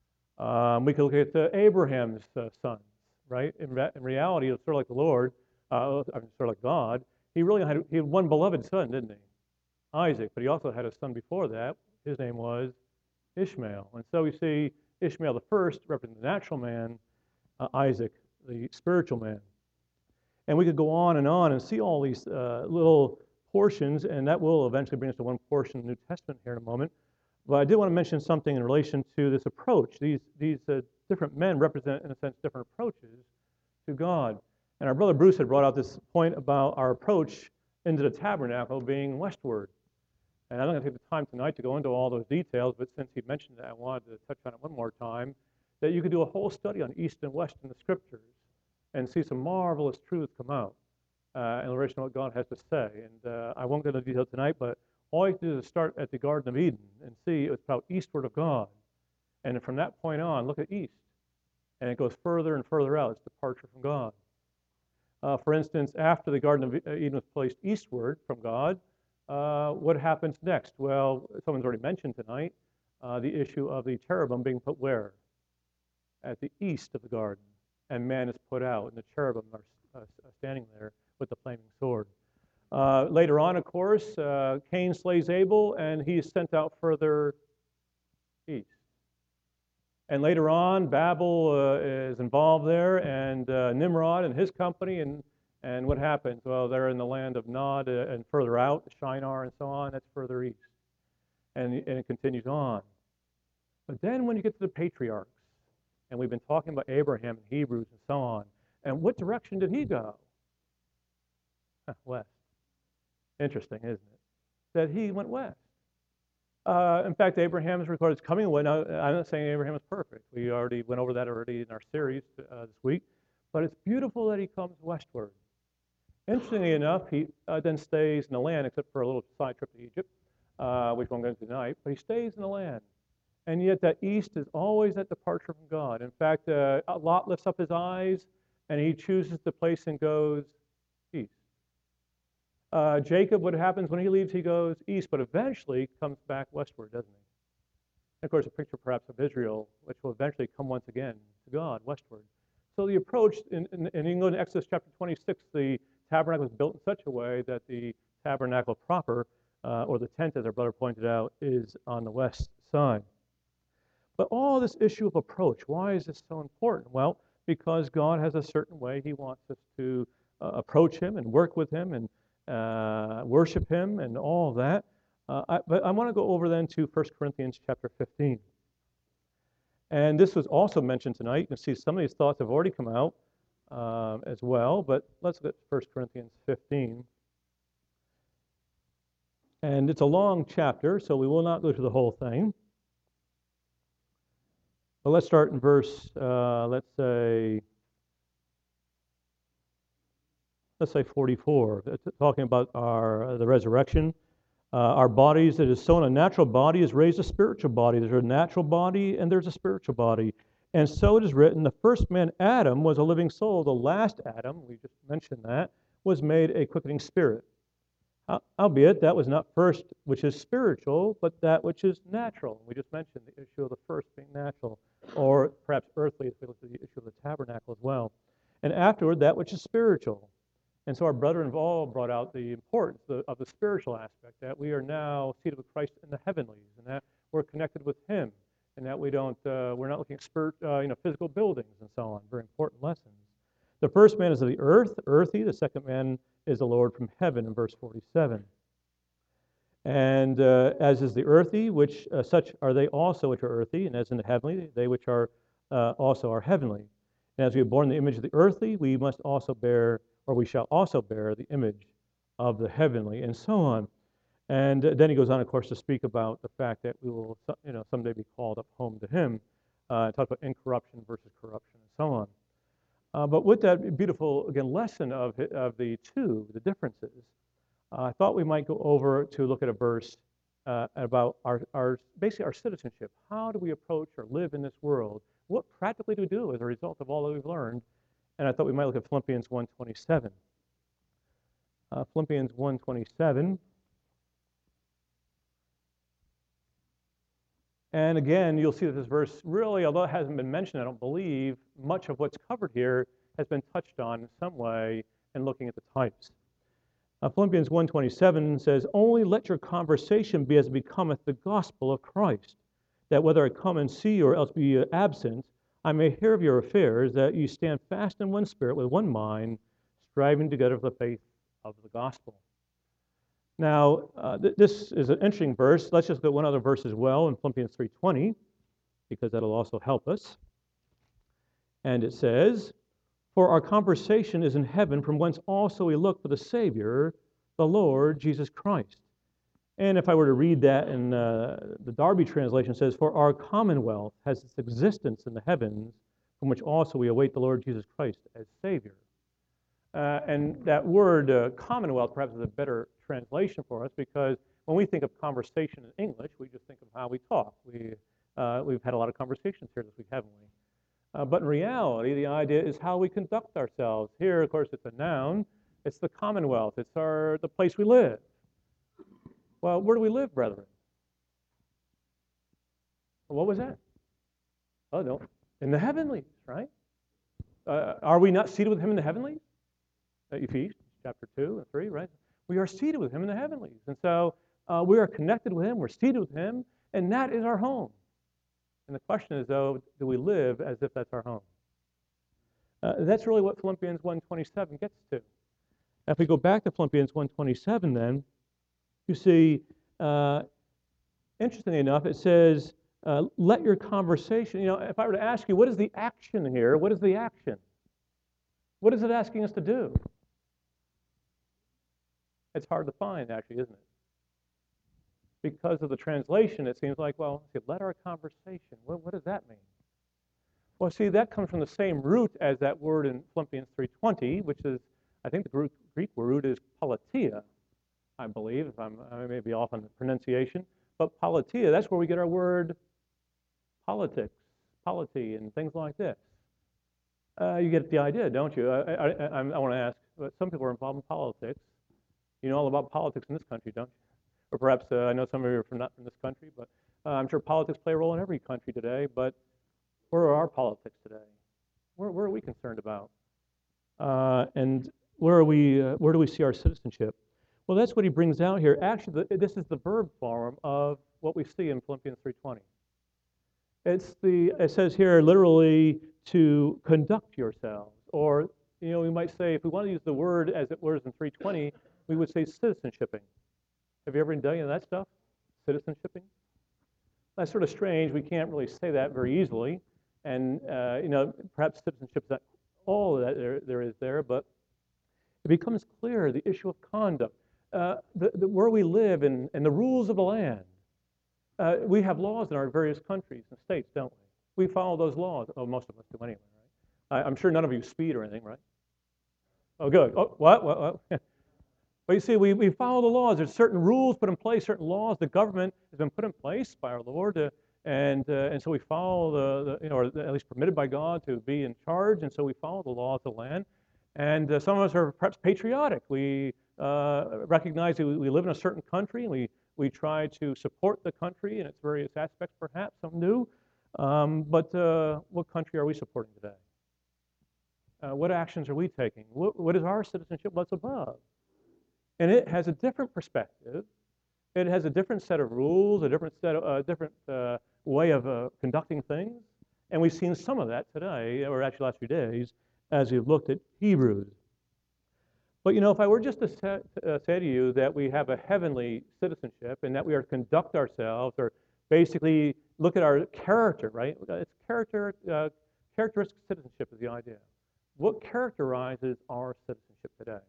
Um, we could look at uh, Abraham's uh, sons, right? In, re- in reality, it's sort of like the Lord, uh, I mean, sort of like God. He really had, he had one beloved son, didn't he? Isaac, but he also had a son before that. His name was Ishmael. And so we see Ishmael the first representing the natural man, uh, Isaac the spiritual man. And we could go on and on and see all these uh, little portions, and that will eventually bring us to one portion of the New Testament here in a moment. But I did want to mention something in relation to this approach. These, these uh, different men represent, in a sense, different approaches to God. And our brother Bruce had brought out this point about our approach into the tabernacle being westward. And I'm not going to take the time tonight to go into all those details, but since he mentioned that, I wanted to touch on it one more time, that you could do a whole study on East and West in the Scriptures and see some marvelous truths come out uh, in relation to what God has to say. And uh, I won't go into detail tonight, but all you have to do is start at the Garden of Eden and see it's about eastward of God. And from that point on, look at east. And it goes further and further out. It's departure from God. Uh, for instance, after the Garden of Eden was placed eastward from God, Uh, what happens next? Well, someone's already mentioned tonight uh, the issue of the cherubim being put where? At the east of the garden. And man is put out, and the cherubim are uh, standing there with the flaming sword. Uh, later on, of course, uh, Cain slays Abel, and he is sent out further east. And later on, Babel uh, is involved there, and uh, Nimrod and his company, and And what happens? Well, they're in the land of Nod uh, and further out, Shinar and so on, that's further east. And, and it continues on. But then when you get to the patriarchs, and we've been talking about Abraham and Hebrews and so on, and what direction did he go? West. Interesting, isn't it? That he went west. Uh, in fact, Abraham is recorded as coming away. Now, I'm not saying Abraham is perfect. We already went over that already in our series uh, this week. But it's beautiful that he comes westward. Interestingly enough, he uh, then stays in the land, except for a little side trip to Egypt, uh, which we won't go into tonight, but he stays in the land. And yet that east is always that departure from God. In fact, uh, Lot lifts up his eyes, and he chooses the place and goes east. Uh, Jacob, what happens when he leaves, he goes east, but eventually comes back westward, doesn't he? And of course, a picture perhaps of Israel, which will eventually come once again to God, westward. So the approach, in, in, and you can go to Exodus chapter twenty-six, the tabernacle was built in such a way that the tabernacle proper, uh, or the tent, as our brother pointed out, is on the west side. But all this issue of approach, why is this so important? Well, because God has a certain way He wants us to uh, approach Him and work with Him and uh, worship Him and all of that. Uh, I, but I want to go over then to First Corinthians chapter fifteen. And this was also mentioned tonight. You can see some of these thoughts have already come out um, as well, but let's look at First Corinthians fifteen. And it's a long chapter, so we will not go through the whole thing. But let's start in verse, uh, let's say, let's say forty-four, it's talking about our uh, the resurrection. Uh, our bodies that is sown a natural body is raised a spiritual body. There's a natural body and there's a spiritual body. And so it is written, the first man, Adam, was a living soul. The last Adam, we just mentioned that, was made a quickening spirit. Albeit, that was not first which is spiritual, but that which is natural. We just mentioned the issue of the first being natural, or perhaps earthly, if we look at the issue of the tabernacle as well. And afterward, that which is spiritual. And so our brethren have all brought out the importance of the spiritual aspect, that we are now seated with Christ in the heavenlies, and that we're connected with Him, and that we don't, uh, we're not looking at spirit, uh, you know, physical buildings and so on. Very important lessons. The first man is of the earth, earthy. The second man is the Lord from heaven in verse forty-seven. And uh, as is the earthy, which uh, such are they also which are earthy, and as in the heavenly, they which are uh, also are heavenly. And as we are born in the image of the earthly, we must also bear, or we shall also bear the image of the heavenly, and so on. And uh, then he goes on, of course, to speak about the fact that we will, you know, someday be called up home to Him. Uh, talk about incorruption versus corruption, and so on. Uh, but with that beautiful, again, lesson of, of the two, the differences, uh, I thought we might go over to look at a verse uh, about our, our, basically our citizenship. How do we approach or live in this world? What practically do we do as a result of all that we've learned? And I thought we might look at Philippians one twenty-seven. Uh, Philippians one twenty-seven. And again, you'll see that this verse really, although it hasn't been mentioned, I don't believe, much of what's covered here has been touched on in some way in looking at the types. Uh, Philippians one twenty-seven says, only let your conversation be as becometh the gospel of Christ, that whether I come and see you or else be absent, I may hear of your affairs, that you stand fast in one spirit with one mind, striving together for the faith of the gospel. Now, uh, th this is an interesting verse. Let's just go one other verse as well in Philippians three twenty, because that'll also help us. And it says, for our conversation is in heaven, from whence also we look for the Savior, the Lord Jesus Christ. And if I were to read that in uh, the Darby translation, it says, for our commonwealth has its existence in the heavens, from which also we await the Lord Jesus Christ as Savior. Uh, and that word uh, commonwealth perhaps is a better translation for us, because when we think of conversation in English, we just think of how we talk. We, uh, we've had a lot of conversations here this week, haven't we? Uh, but in reality, the idea is how we conduct ourselves. Here, of course, it's a noun. It's the commonwealth. It's our, the place we live. Well, where do we live, brethren? What was that? Oh, no. In the heavenlies, right? Uh, are we not seated with Him in the heavenlies? Uh, Ephesians chapter two and three, right? We are seated with Him in the heavenlies. And so uh, we are connected with Him, we're seated with Him, and that is our home. And the question is, though, do we live as if that's our home? Uh, that's really what Philippians one twenty-seven gets to. If we go back to Philippians one twenty-seven then, you see, uh, interestingly enough, it says, uh, let your conversation, you know, if I were to ask you, what is the action here? What is the action? What is it asking us to do? It's hard to find, actually, isn't it? Because of the translation, it seems like, well, see, let our conversation, what, what does that mean? Well, see, that comes from the same root as that word in Philippians three twenty, which is, I think the Greek root is politia, I believe, if I'm, I may be off on the pronunciation, but politia, that's where we get our word politics, polity, and things like this. Uh, you get the idea, don't you? I, I, I, I want to ask, but some people are involved in politics. You know all about politics in this country, don't you? Or perhaps, uh, I know some of you are from, not from this country, but uh, I'm sure politics play a role in every country today, but where are our politics today? Where, where are we concerned about? Uh, and where are we? Uh, where do we see our citizenship? Well, that's what he brings out here. Actually, the, this is the verb form of what we see in Philippians three twenty. It's the, it says here literally to conduct yourselves, or, you know, we might say, if we want to use the word as it was in three twenty, we would say citizenshipping. Have you ever done any of that stuff? Citizenshipping? That's sort of strange. We can't really say that very easily. And, uh, you know, perhaps citizenship is not all that there, there is there, but it becomes clear the issue of conduct, uh, the, the, where we live and, and the rules of the land. Uh, we have laws in our various countries and states, don't we? We follow those laws. Oh, most of us do anyway, right? I, I'm sure none of you speed or anything, right? Oh, good. Oh, what? What? what? But you see, we, we follow the laws. There's certain rules put in place, certain laws. The government has been put in place by our Lord, uh, and uh, and so we follow the, the, you know, or at least permitted by God to be in charge, and so we follow the laws of the land. And uh, some of us are perhaps patriotic. We uh, recognize that we, we live in a certain country, and we, we try to support the country in its various aspects, perhaps, some do. Um, but uh, what country are we supporting today? Uh, what actions are we taking? What, what is our citizenship? What's above? And it has a different perspective. It has a different set of rules, a different set of, uh, different uh, way of uh, conducting things. And we've seen some of that today, or actually last few days, as we've looked at Hebrews. But you know, if I were just to say, uh, say to you that we have a heavenly citizenship and that we are to conduct ourselves, or basically look at our character, right? It's character, uh, characteristic citizenship is the idea. What characterizes our citizenship today?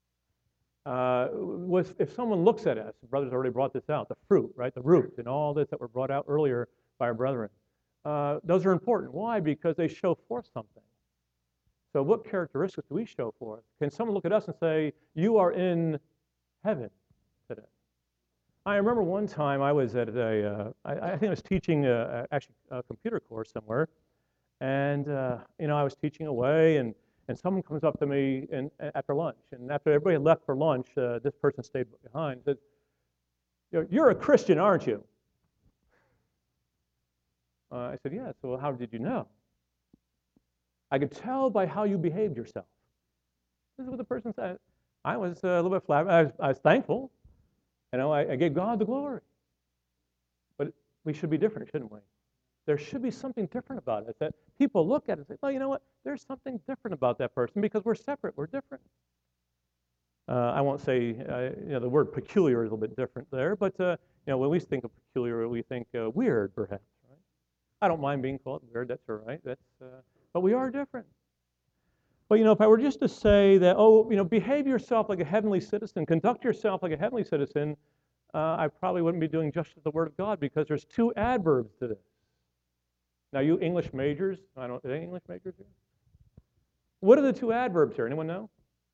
Uh, was, if someone looks at us, brothers already brought this out, the fruit, right, the root, and all this that were brought out earlier by our brethren. Uh, those are important. Why? Because they show forth something. So what characteristics do we show forth? Can someone look at us and say, you are in heaven today? I remember one time I was at a, uh, I, I think I was teaching a, actually a computer course somewhere, and uh, you know, I was teaching away, and And someone comes up to me and, after lunch, and after everybody had left for lunch, uh, this person stayed behind and said, you're, you're a Christian, aren't you? Uh, I said, yes. Yeah. So how did you know? I could tell by how you behaved yourself. This is what the person said. I was uh, a little bit flat. I was, I was thankful. You know, I, I gave God the glory. But we should be different, shouldn't we? There should be something different about it, that people look at it and say, well, you know what, there's something different about that person because we're separate, we're different. Uh, I won't say, uh, you know, the word peculiar is a little bit different there, but, uh, you know, when we think of peculiar, we think uh, weird, perhaps, right? I don't mind being called weird, that's all right, that's, uh, but we are different. But, you know, if I were just to say that, oh, you know, behave yourself like a heavenly citizen, conduct yourself like a heavenly citizen, uh, I probably wouldn't be doing justice to the Word of God because there's two adverbs to this. Now, you English majors, I don't, are there English majors here? What are the two adverbs here? Anyone know?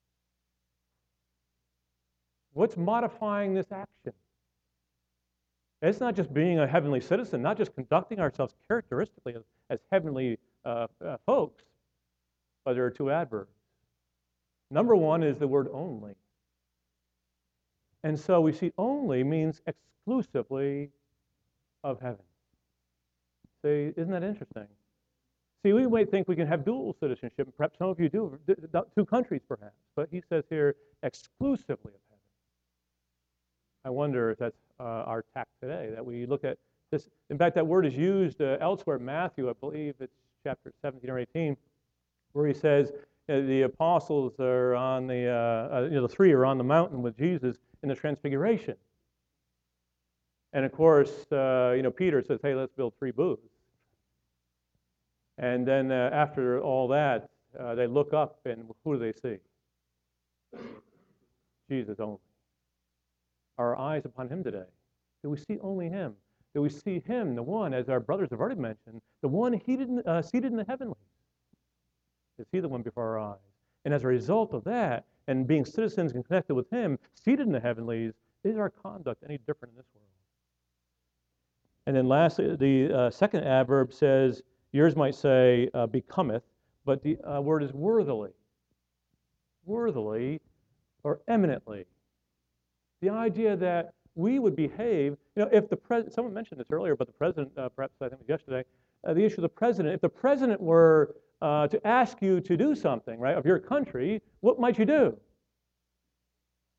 What's modifying this action? It's not just being a heavenly citizen, not just conducting ourselves characteristically as, as heavenly uh, uh, folks, but there are two adverbs. Number one is the word only. And so we see only means exclusively of heaven. See, isn't that interesting? See, we might think we can have dual citizenship, and perhaps some of you do, two countries perhaps, but he says here, exclusively of heaven. I wonder if that's uh, our tact today, that we look at this. In fact, that word is used uh, elsewhere in Matthew, I believe it's chapter seventeen or eighteen, where he says uh, the apostles are on the, uh, uh, you know, the three are on the mountain with Jesus in the transfiguration. And of course, uh, you know, Peter says, hey, let's build three booths. And then uh, after all that, uh, they look up and who do they see? Jesus only. Are our eyes upon him today? Do we see only him? Do we see him, the one, as our brothers have already mentioned, the one seated in, uh, seated in the heavenlies? Is he the one before our eyes? And as a result of that, and being citizens and connected with him, seated in the heavenlies, is our conduct any different in this world? And then lastly, the uh, second adverb says, yours might say uh, becometh, but the uh, word is worthily. Worthily or eminently. The idea that we would behave, you know, if the president, someone mentioned this earlier, but the president, uh, perhaps I think it was yesterday, uh, the issue of the president, if the president were uh, to ask you to do something, right, of your country, what might you do?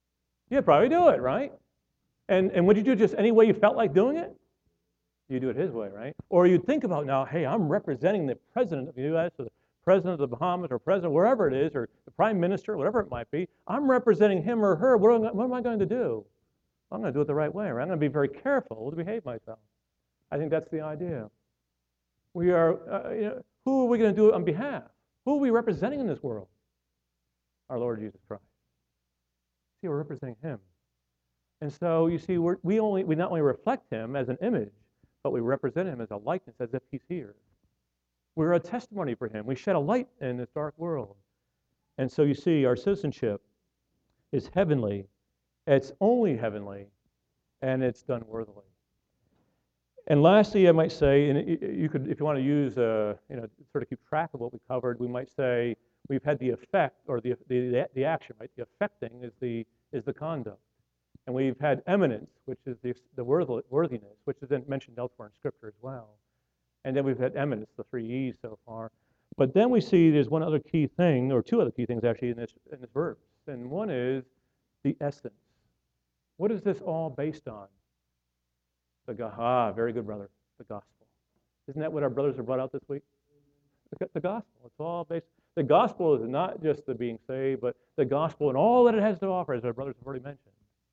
You'd probably do it, right? And, and would you do it just any way you felt like doing it? You do it his way, right? Or you'd think about now, hey, I'm representing the president of the U S or the president of the Bahamas or president, wherever it is, or the prime minister, whatever it might be. I'm representing him or her. What am I, what am I going to do? I'm going to do it the right way, right? I'm going to be very careful to behave myself. I think that's the idea. We are, uh, you know, who are we going to do it on behalf? Who are we representing in this world? Our Lord Jesus Christ. See, we're representing him. And so you see, we're, we only we not only reflect him as an image, but we represent him as a likeness, as if he's here. We're a testimony for him. We shed a light in this dark world. And so you see, our citizenship is heavenly. It's only heavenly, and it's done worthily. And lastly, I might say, and you could, if you want to use, uh, you know, sort of keep track of what we covered, we might say we've had the effect, or the the, the action, right? The affecting is the is the conduct, and we've had eminence, which is the the worthiness, which is then mentioned elsewhere in Scripture as well, and then we've had eminence, the three E's so far. But then we see there's one other key thing, or two other key things actually in this in this verse, and one is the essence. What is this all based on? The ah, very good, brother. The gospel. Isn't that what our brothers have brought out this week? The, the gospel. It's all based. The gospel is not just the being saved, but the gospel and all that it has to offer, as our brothers have already mentioned.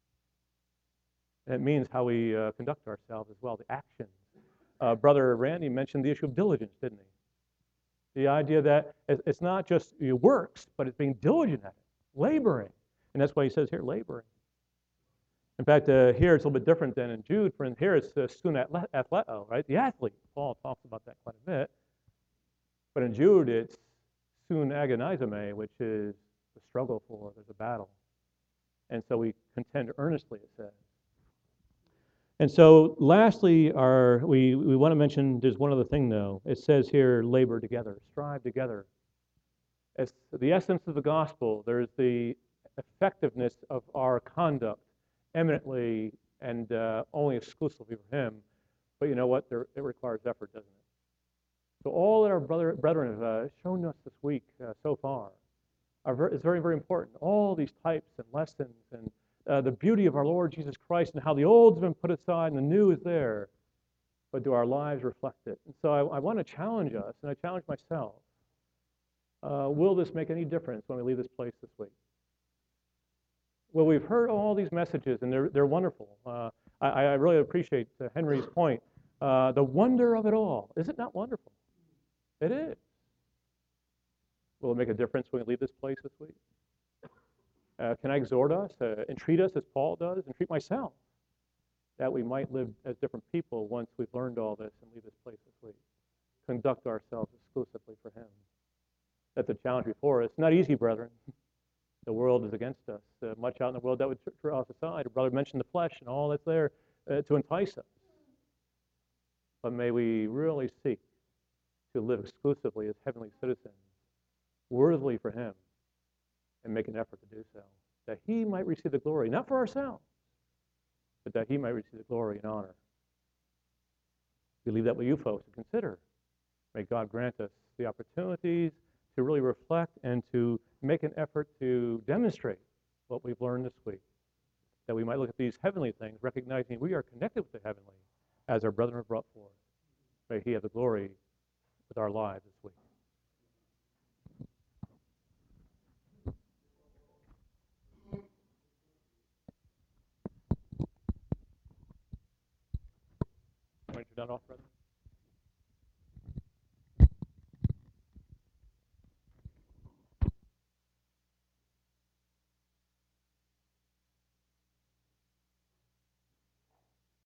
And it means how we uh, conduct ourselves as well, the actions. Uh, Brother Randy mentioned the issue of diligence, didn't he? The idea that it's not just your works, but it's being diligent at it, laboring. And that's why he says here, laboring. In fact, uh, here it's a little bit different than in Jude. For in here it's uh, sun athleo, right? The athlete. Paul talks about that quite a bit. But in Jude it's sun agonizomai, which is the struggle for, there's a battle. And so we contend earnestly, it says. And so lastly, our, we, we want to mention, there's one other thing though. It says here, labor together, strive together. It's the essence of the gospel. There's the effectiveness of our conduct, eminently and uh, only exclusively for him. But you know what? There, it requires effort, doesn't it? So all that our brother, brethren have uh, shown us this week uh, so far are ver- is very, very important. All these types and lessons and uh, the beauty of our Lord Jesus Christ and how the old's been put aside and the new is there. But do our lives reflect it? And so I, I want to challenge us, and I challenge myself. Uh, will this make any difference when we leave this place this week? Well, we've heard all these messages, and they're, they're wonderful. Uh, I, I really appreciate uh, Henry's point. Uh, the wonder of it all. Is it not wonderful? It is. Will it make a difference when we leave this place this week? Uh, can I exhort us, uh, entreat us as Paul does, entreat myself, that we might live as different people once we've learned all this and leave this place this week? Conduct ourselves exclusively for him. That's a challenge before us. It's not easy, brethren. The world is against us. Uh, much out in the world that would draw us aside. A brother mentioned the flesh and all that's there uh, to entice us. But may we really seek to live exclusively as heavenly citizens, worthily for him, and make an effort to do so, that he might receive the glory, not for ourselves, but that he might receive the glory and honor. We leave that with you folks to consider. May God grant us the opportunities to really reflect and to make an effort to demonstrate what we've learned this week, that we might look at these heavenly things, recognizing we are connected with the heavenly, as our brethren have brought forth. May he have the glory with our lives this week. Want to turn that off, brother?